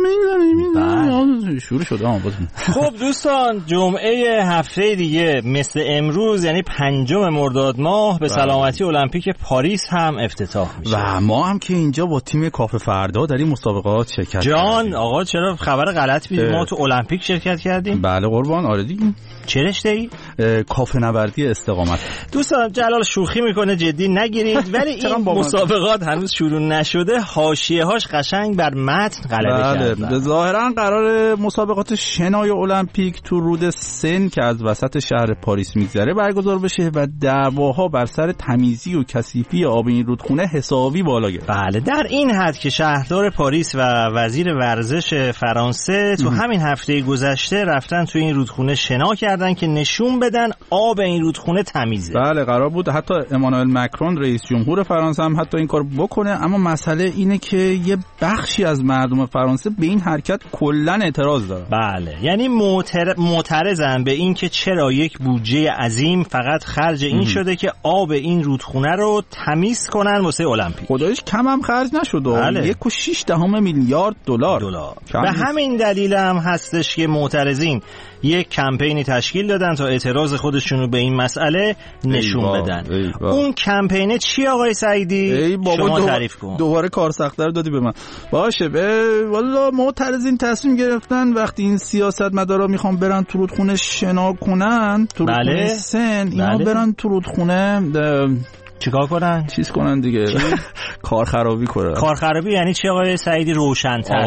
میزنی شروع شده. خب دوستان، جمعه هفته دیگه مثل امروز یعنی 5 مرداد ماه به سلامتی المپیک پاریس هم افتتاح میشه و ما هم که اینجا با تیم کافه فردا در این مسابقات شرکت جان آقا چرا خبر غلط میدید؟ ما تو المپیک شرکت کردیم. بله قربان. آره دیگه. چه رشته‌ای؟ کافه نوردی استقامت. دوستان جلال شوخی میکنه، جدی نگیرید، ولی این مسابقات هنوز شروع نشده، حاشیه‌هاش قشنگ بر متن غلبه کرده. ظاهرا قرار مسابقات شنای المپیک تو رود سن که از وسط شهر پاریس میگذره برگزار بشه و دعواها بر سر تمیزی و کثیفی آب این رودخونه حسابی بالا گرفت. بله، در این حد که شهردار پاریس و وزیر ورزش فرانسه تو همین هفته گذشته رفتن تو این رودخونه شنا کردن که نشون بدن آب این رودخونه تمیزه. بله، قرار بود حتی امانوئل مکرون رئیس جمهور فرانسه هم حتی این کار بکنه، اما مسئله اینه که یه بخشی از مردم فرانسه به این حرکت کلا اعتراض داره. بله، یعنی معترضن به این که چرا یک بودجه عظیم فقط خرج این شده که آب این رودخونه رو تمیز کنن واسه المپیک. خداییش کم هم خرج نشد. بله. 1.6 میلیارد دلار. به همین دلیل هم هستش که معترضین یک کمپینی تشکیل دادن تا اعتراض خودشون رو به این مسئله نشون بدن. اون کمپینه چی آقای سعیدی؟ شما تعریف کن. دوباره کار سخت‌تر دادی به من. باشه، والا معترضین تصمیم گرفتن وقتی این سیاستمدارا میخوان برن تو رودخونه شنا کنن، تو رودخونه سن، اینا برن تو رودخونه چیکار کنن؟ چیز کنن دیگه. کارخرابی کنن. کارخرابی یعنی چی آقای سعیدی؟ روشن‌تر.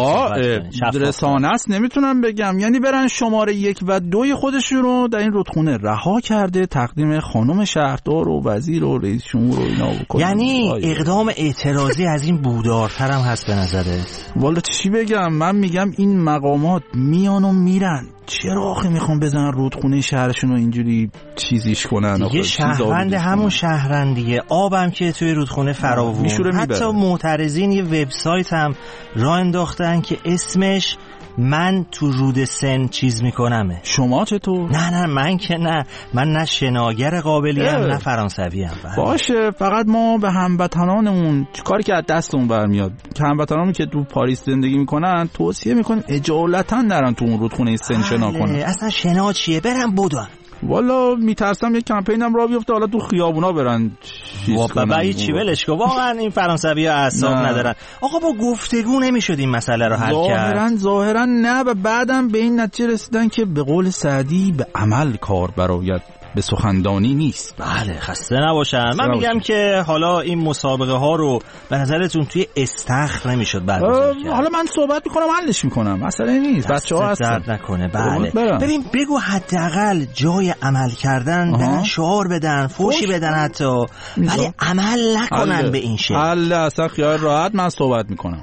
رسانه است نمیتونم بگم، یعنی برن شماره 1 و 2 خودشون رو در این رودخونه رها کرده، تقدیم خانم شهردار و وزیر و رئیس جمهور و اینا بکنن. یعنی اقدام اعتراضی از این بودارتر هم هست به نظرت؟ والا چی بگم، من میگم این مقامات میان و میرن، چرا آخه میخوان بزنن رودخونه شهرشون رو اینجوری چیزیش کنن؟ دیگه شهروند همون شهرن دیگه، آبم که توی رودخونه فراوون. حتی معترضین یه وبسایت هم راه انداختن که اسمش من تو رود سن چیز میکنمه. شما چطور؟ نه من که نه شناگر قابلی هم نه فرانسوی هم. باشه، فقط ما به هموطنانمون کاری که از دستمون برمیاد، که هموطنانمون که تو پاریس زندگی میکنن توصیه میکنیم اجالتا نرن تو اون رودخونه سن شنا کنن. اصلا شنا چیه؟ برن بدون. والا میترسم یک کمپینم را بیفته حالا تو خیابونا برن بابا چی ولش کن، واقعا این فرانسوی‌ها اعصاب ندارن. آقا با گفتگو نمیشد این مسئله رو حل کرد؟ ظاهرا نه، و بعدم به این نتیجه رسیدن که به قول سعدی به عمل کار براید، به سخندانی نیست. بله، خسته نباشن. من میگم که حالا این مسابقه ها رو به نظرتون توی استخر نمیشد برگزار کرد؟ حالا من صحبت میکنم حلش میکنم، مسئله نیست، بچه‌ها هستن. درد نکنه. بله، ببین بگو حداقل جای عمل کردن برن شعار بدن، فوشی بدن حتی، ولی عمل نکنن به این شکل. الله، اصلا خیال راحت من صحبت میکنم.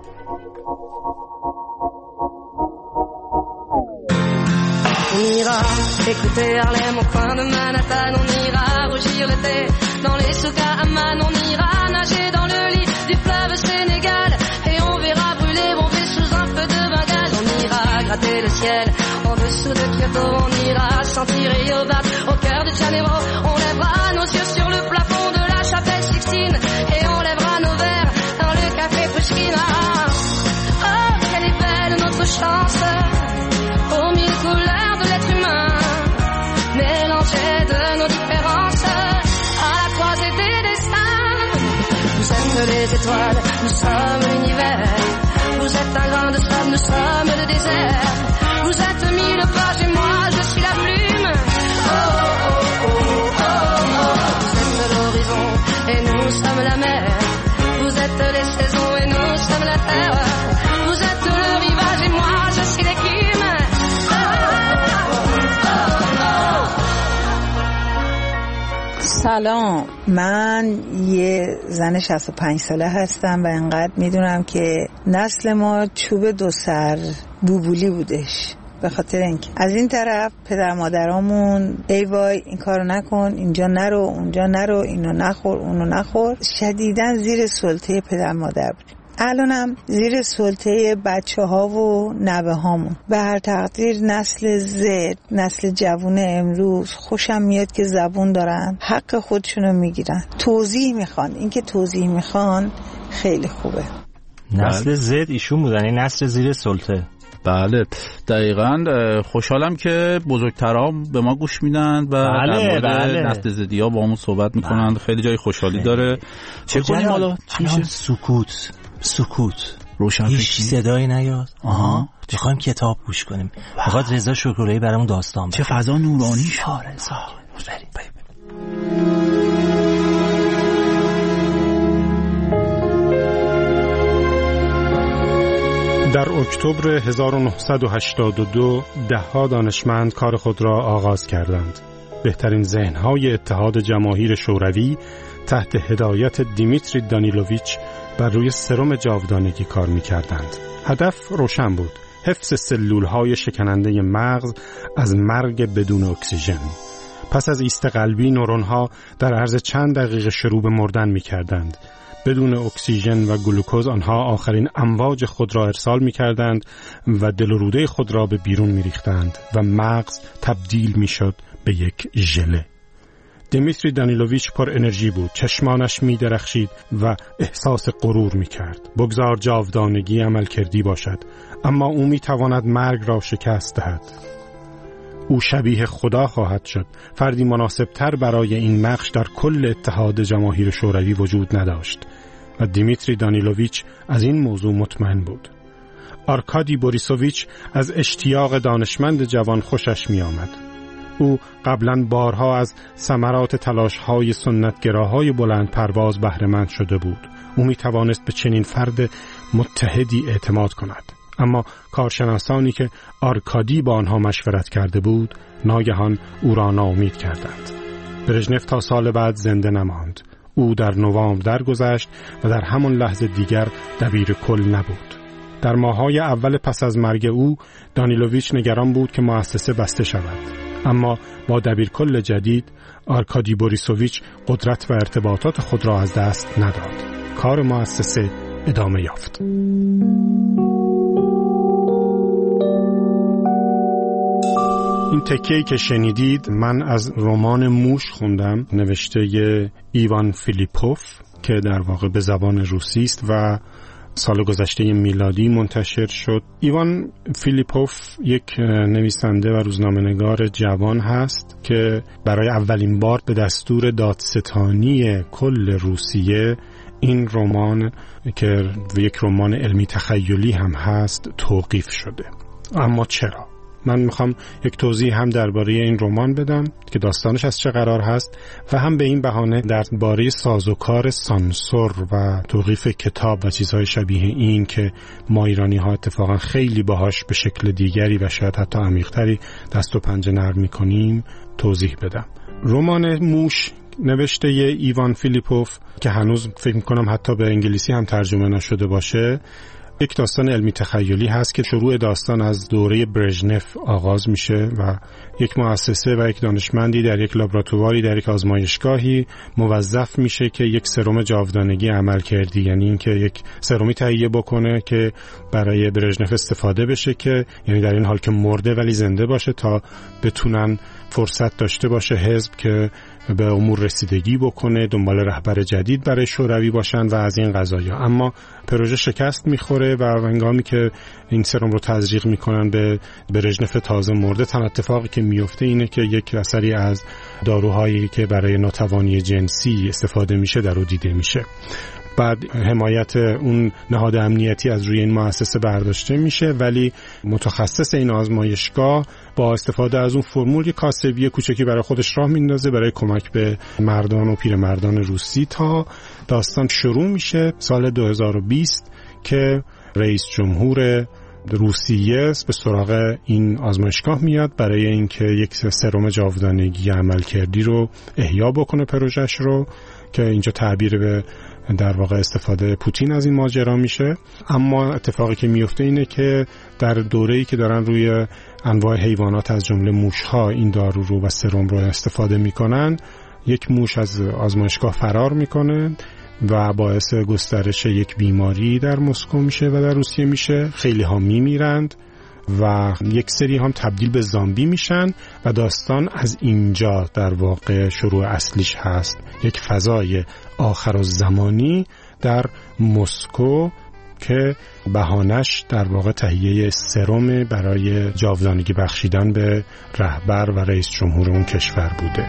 On ira écouter Harlem au coin de Manhattan, on ira rougir l'été dans les souks à Amman, on ira nager dans le sentir Réobat au cœur de Janeiro. On lèvera nos yeux sur le plafond de la chapelle Sixtine et on lèvera nos verres dans le café Pushkina. Oh, quelle est belle notre chance, aux mille couleurs de l'être humain, mélangées de nos différences, à la croisée des destins. Vous êtes les étoiles, nous sommes l'univers. Vous êtes un grain de sable, nous sommes le désert. Vous êtes mille pages et moi je suis la plume. Oh, oh, oh, oh, oh, oh. Vous êtes l'horizon et nous sommes la mer. Vous êtes les saisons et nous sommes la terre. Vous êtes le rivage et moi je suis l'écume. Oh, oh, oh, oh. سلام، من یه زن 65 ساله هستم و انقدر میدونم که نسل ما چوب دو سر بوبولی بودش، به خاطر اینکه از این طرف پدر مادرامون ای وای این کارو نکن، اینجا نرو، اونجا نرو، اینو نخور، اونو نخور، شدیداً زیر سلطه پدر مادر بودیم. الانم زیر سلطه بچه ها و نوه هامون. به هر تقدیر نسل زد، نسل جوون امروز خوشم میاد که زبون دارن، حق خودشونو میگیرن، توضیح میخوان. اینکه توضیح میخوان خیلی خوبه. نسل زد ایشون بودن، این نسل زیر سلطه. بله دقیقاً. خوشحالم که بزرگترام به ما گوش میدن و بله. نسل زدی ها با همون صحبت میکنن. خیلی جای خوشحالی داره. چه کنیم حالا؟ چی میشه؟ سکوت روشن هیچ صدایی نیاد. میخوایم کتاب گوش کنیم. میخواد رضا شکرایی برامون داستان بگه. چه فضا نورانی شد. در اکتبر 1982 ده‌ها دانشمند کار خود را آغاز کردند. بهترین ذهن‌های اتحاد جماهیر شوروی تحت هدایت دیمیتری دانیلوویچ بر روی سرم جاودانگی کار می‌کردند. هدف روشن بود: حفظ سلول‌های شکننده مغز از مرگ بدون اکسیژن. پس از ایست قلبی نورون‌ها در عرض چند دقیقه شروع به مردن می‌کردند. بدون اکسیژن و گلوکوز آنها آخرین امواج خود را ارسال می‌کردند و دل و روده خود را به بیرون می‌ریختند و مغز تبدیل می‌شد به یک ژله. دیمیتری دانیلوویچ پر انرژی بود، چشمانش می درخشید و احساس غرور می کرد. بگذار جاودانگی عمل کردی باشد، اما او می تواند مرگ را شکست دهد. او شبیه خدا خواهد شد. فردی مناسب تر برای این نقش در کل اتحاد جماهیر شوروی وجود نداشت و دیمیتری دانیلوویچ از این موضوع مطمئن بود. آرکادی بوریسوویچ از اشتیاق دانشمند جوان خوشش می آمد. او قبلا بارها از ثمرات تلاش‌های سنتگراهای بلند پرواز بهره مند شده بود. او می توانست به چنین فرد متحدی اعتماد کند. اما کارشناسانی که آرکادی با آنها مشورت کرده بود ناگهان او را ناامید کردند. برژنف تا سال بعد زنده نماند. او در نوامبر درگذشت و در همان لحظه دیگر دبیر کل نبود. در ماه‌های اول پس از مرگ او دانیلوویچ نگران بود که مؤسسه بسته شود. اما با دبیرکل جدید آرکادی بوریسوویچ قدرت و ارتباطات خود را از دست نداد. کار مؤسسه ادامه یافت. این تکه‌ای که شنیدید من از رمان موش خوندم، نوشته ایوان فیلیپوف که در واقع به زبان روسی است و سال گذشته میلادی منتشر شد. ایوان فیلیپوف یک نویسنده و روزنامه‌نگار جوان هست که برای اولین بار به دستور دادستانی کل روسیه این رمان که یک رمان علمی تخیلی هم هست توقیف شده. اما چرا؟ من میخوام یک توضیح هم درباره این رمان بدم که داستانش از چه قرار هست و هم به این بهانه درباره سازوکار سانسور و توقیف کتاب و چیزهای شبیه این که ما ایرانی ها اتفاقا خیلی باهاش به شکل دیگری و شاید حتی عمیق‌تری دست و پنجه نرم میکنیم توضیح بدم. رمان موش نوشته ایوان فیلیپوف که هنوز فکر میکنم حتی به انگلیسی هم ترجمه نشده باشه، یک داستان علمی تخیلی هست که شروع داستان از دوره برژنف آغاز میشه و یک مؤسسه و یک دانشمندی در یک لابراتواری در یک آزمایشگاهی موظف میشه که یک سرم جاودانگی عمل کردی، یعنی اینکه یک سرمی تهیه بکنه که برای برژنف استفاده بشه، که یعنی در این حال که مرده ولی زنده باشه تا بتونن فرصت داشته باشه حزب که به امور رسیدگی بکنه، دنبال رهبر جدید برای شوروی باشن و از این قضایا. اما پروژه شکست میخوره و هنگامی که این سرم رو تزریق میکنن به برژنف تازه مرده، تنها اتفاقی که میفته اینه که یک اثری از داروهایی که برای ناتوانی جنسی استفاده میشه در رو دیده میشه. بعد حمایت اون نهاد امنیتی از روی این مؤسسه برداشته میشه، ولی متخصص این آزمایشگاه با استفاده از اون فرمول یک کاسبی کوچکی برای خودش راه میندازه برای کمک به مردان و پیرمردان روسی تا داستان شروع میشه سال 2020 که رئیس جمهور روسیه به سراغ این آزمایشگاه میاد برای اینکه یک سرم جاودانگی عملکردی رو احیا بکنه پروژهش رو، که اینجا تعبیر به در واقع استفاده پوتین از این ماجرا میشه. اما اتفاقی که میفته اینه که در دوره‌ای که دارن روی انواع حیوانات از جمله موش‌ها این دارو رو و سرم رو استفاده میکنن، یک موش از آزمایشگاه فرار میکنه و باعث گسترش یک بیماری در مسکو میشه و در روسیه میشه. خیلی ها میمیرند و یک سری هم تبدیل به زامبی میشن و داستان از اینجا در واقع شروع اصلیش هست. یک فضای آخرالزمانی در مسکو که بهانش در واقع تهیه سرم برای جاودانگی بخشیدن به رهبر و رئیس جمهور اون کشور بوده.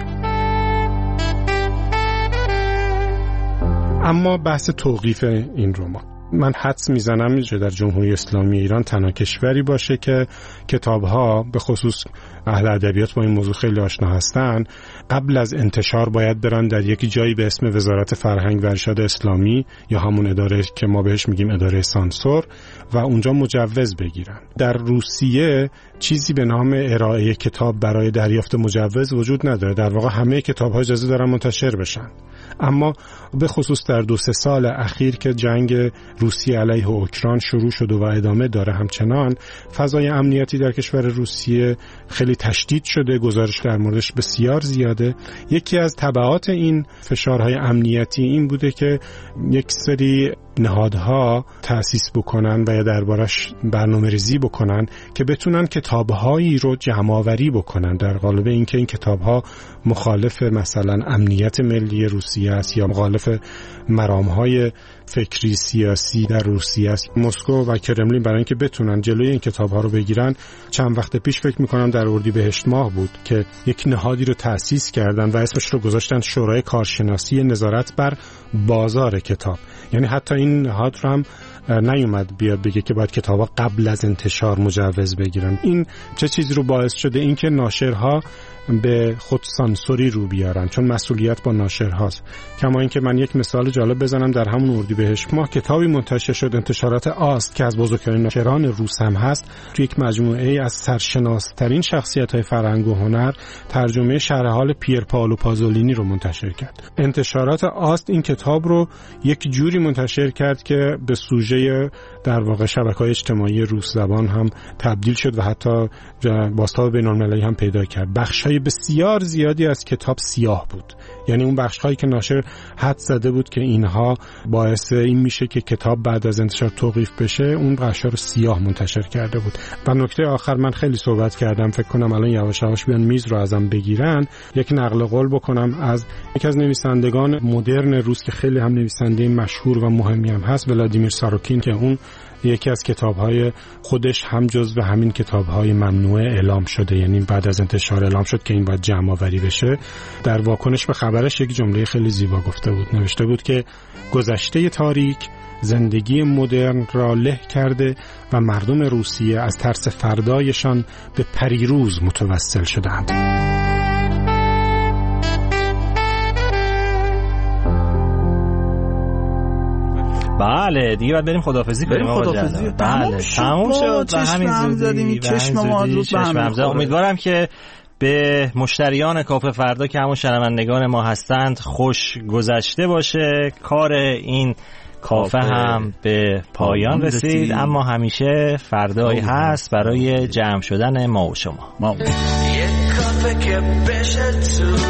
اما بحث توقیف این رمان، من حدس میزنم که در جمهوری اسلامی ایران تنها کشوری باشه که کتاب‌ها به خصوص اهل ادبیات با این موضوع خیلی آشنا هستن، قبل از انتشار باید برن در یک جایی به اسم وزارت فرهنگ و ارشاد اسلامی یا همون اداره که ما بهش میگیم اداره سانسور و اونجا مجوز بگیرن. در روسیه چیزی به نام ارائه کتاب برای دریافت مجوز وجود نداره. در واقع همه کتاب‌ها اجازه دارن منتشر بشن. اما به خصوص در 2-3 سال اخیر که جنگ روسیه علیه اوکراین شروع شد و ادامه داره همچنان، فضای امنیتی در کشور روسیه خیلی تشدید شده، گزارش در موردش بسیار زیاده. یکی از تبعات این فشارهای امنیتی این بوده که یک سری نهادها تأسیس بکنن و یا دربارش برنامه‌ریزی بکنن که بتونن کتاب‌هایی رو جمع‌آوری بکنن در قالب اینکه این کتاب‌ها مخالف مثلا امنیت ملی روسیه است یا مخالف مرام‌های فکری سیاسی در روسیه است. مسکو و کرملین برای اینکه بتونن جلوی این کتاب‌ها رو بگیرن، چند وقت پیش فکر می‌کنم در اردیبهشت ماه بود که یک نهادی رو تأسیس کردن و اسمش رو گذاشتن شورای کارشناسی نظارت بر بازار کتاب. یعنی حتی این نهاد رو هم نیومد بیاد بگه که باید کتابا قبل از انتشار مجوز بگیرن. این چه چیزی رو باعث شده؟ این که ناشرها به خود سانسوری رو بیارن، چون مسئولیت با ناشرهاست. کما اینکه من یک مثال جالب بزنم، در همون اردیبهشت ماه کتابی منتشر شد، انتشارات آست که از بزرگترین ناشران روس هم هست، تو یک مجموعه از سرشناس‌ترین شخصیت‌های فرهنگ و هنر ترجمه شرح حال پیر پائولو پازولینی رو منتشر کرد. انتشارات آست این کتاب رو یک جوری منتشر کرد که به سوژه در واقع شبکه‌های اجتماعی روس زبان هم تبدیل شد و حتی بازتاب بین‌المللی هم پیدا کرد. بخش‌های بسیار زیادی از کتاب سیاه بود، یعنی اون بخش‌هایی که ناشر حد زده بود که اینها باعث این میشه که کتاب بعد از انتشار توقیف بشه، اون بخش‌ها رو سیاه منتشر کرده بود. و نکته آخر، من خیلی صحبت کردم، فکر کنم الان یواش یواش بیان میز رو ازم بگیرن، یک نقل قول بکنم از یکی از نویسندگان مدرن روس که خیلی هم نویسنده مشهور و مهمی هم هست، ولادیمیر ساروکین، که اون یکی از کتاب‌های خودش هم جزو همین کتاب‌های ممنوعه اعلام شده، یعنی بعد از انتشار اعلام شد که این باید جمع‌آوری بشه. در واکنش به خبرش یک جمله خیلی زیبا گفته بود، نوشته بود که گذشته تاریک زندگی مدرن را له کرده و مردم روسیه از ترس فردایشان به پریروز متوسل شدند. بله دیگه باید بریم خداحافظی کنیم. بله تموم شد و همین زودی چشم ما زود به هم. امیدوارم که به مشتریان کافه فردا که همون شنوندگان ما هستند خوش گذشته باشه. کار این کافه هم به پایان رسید، اما همیشه فردایی هست برای جمع شدن ما و شما. یک کافه که بشه تو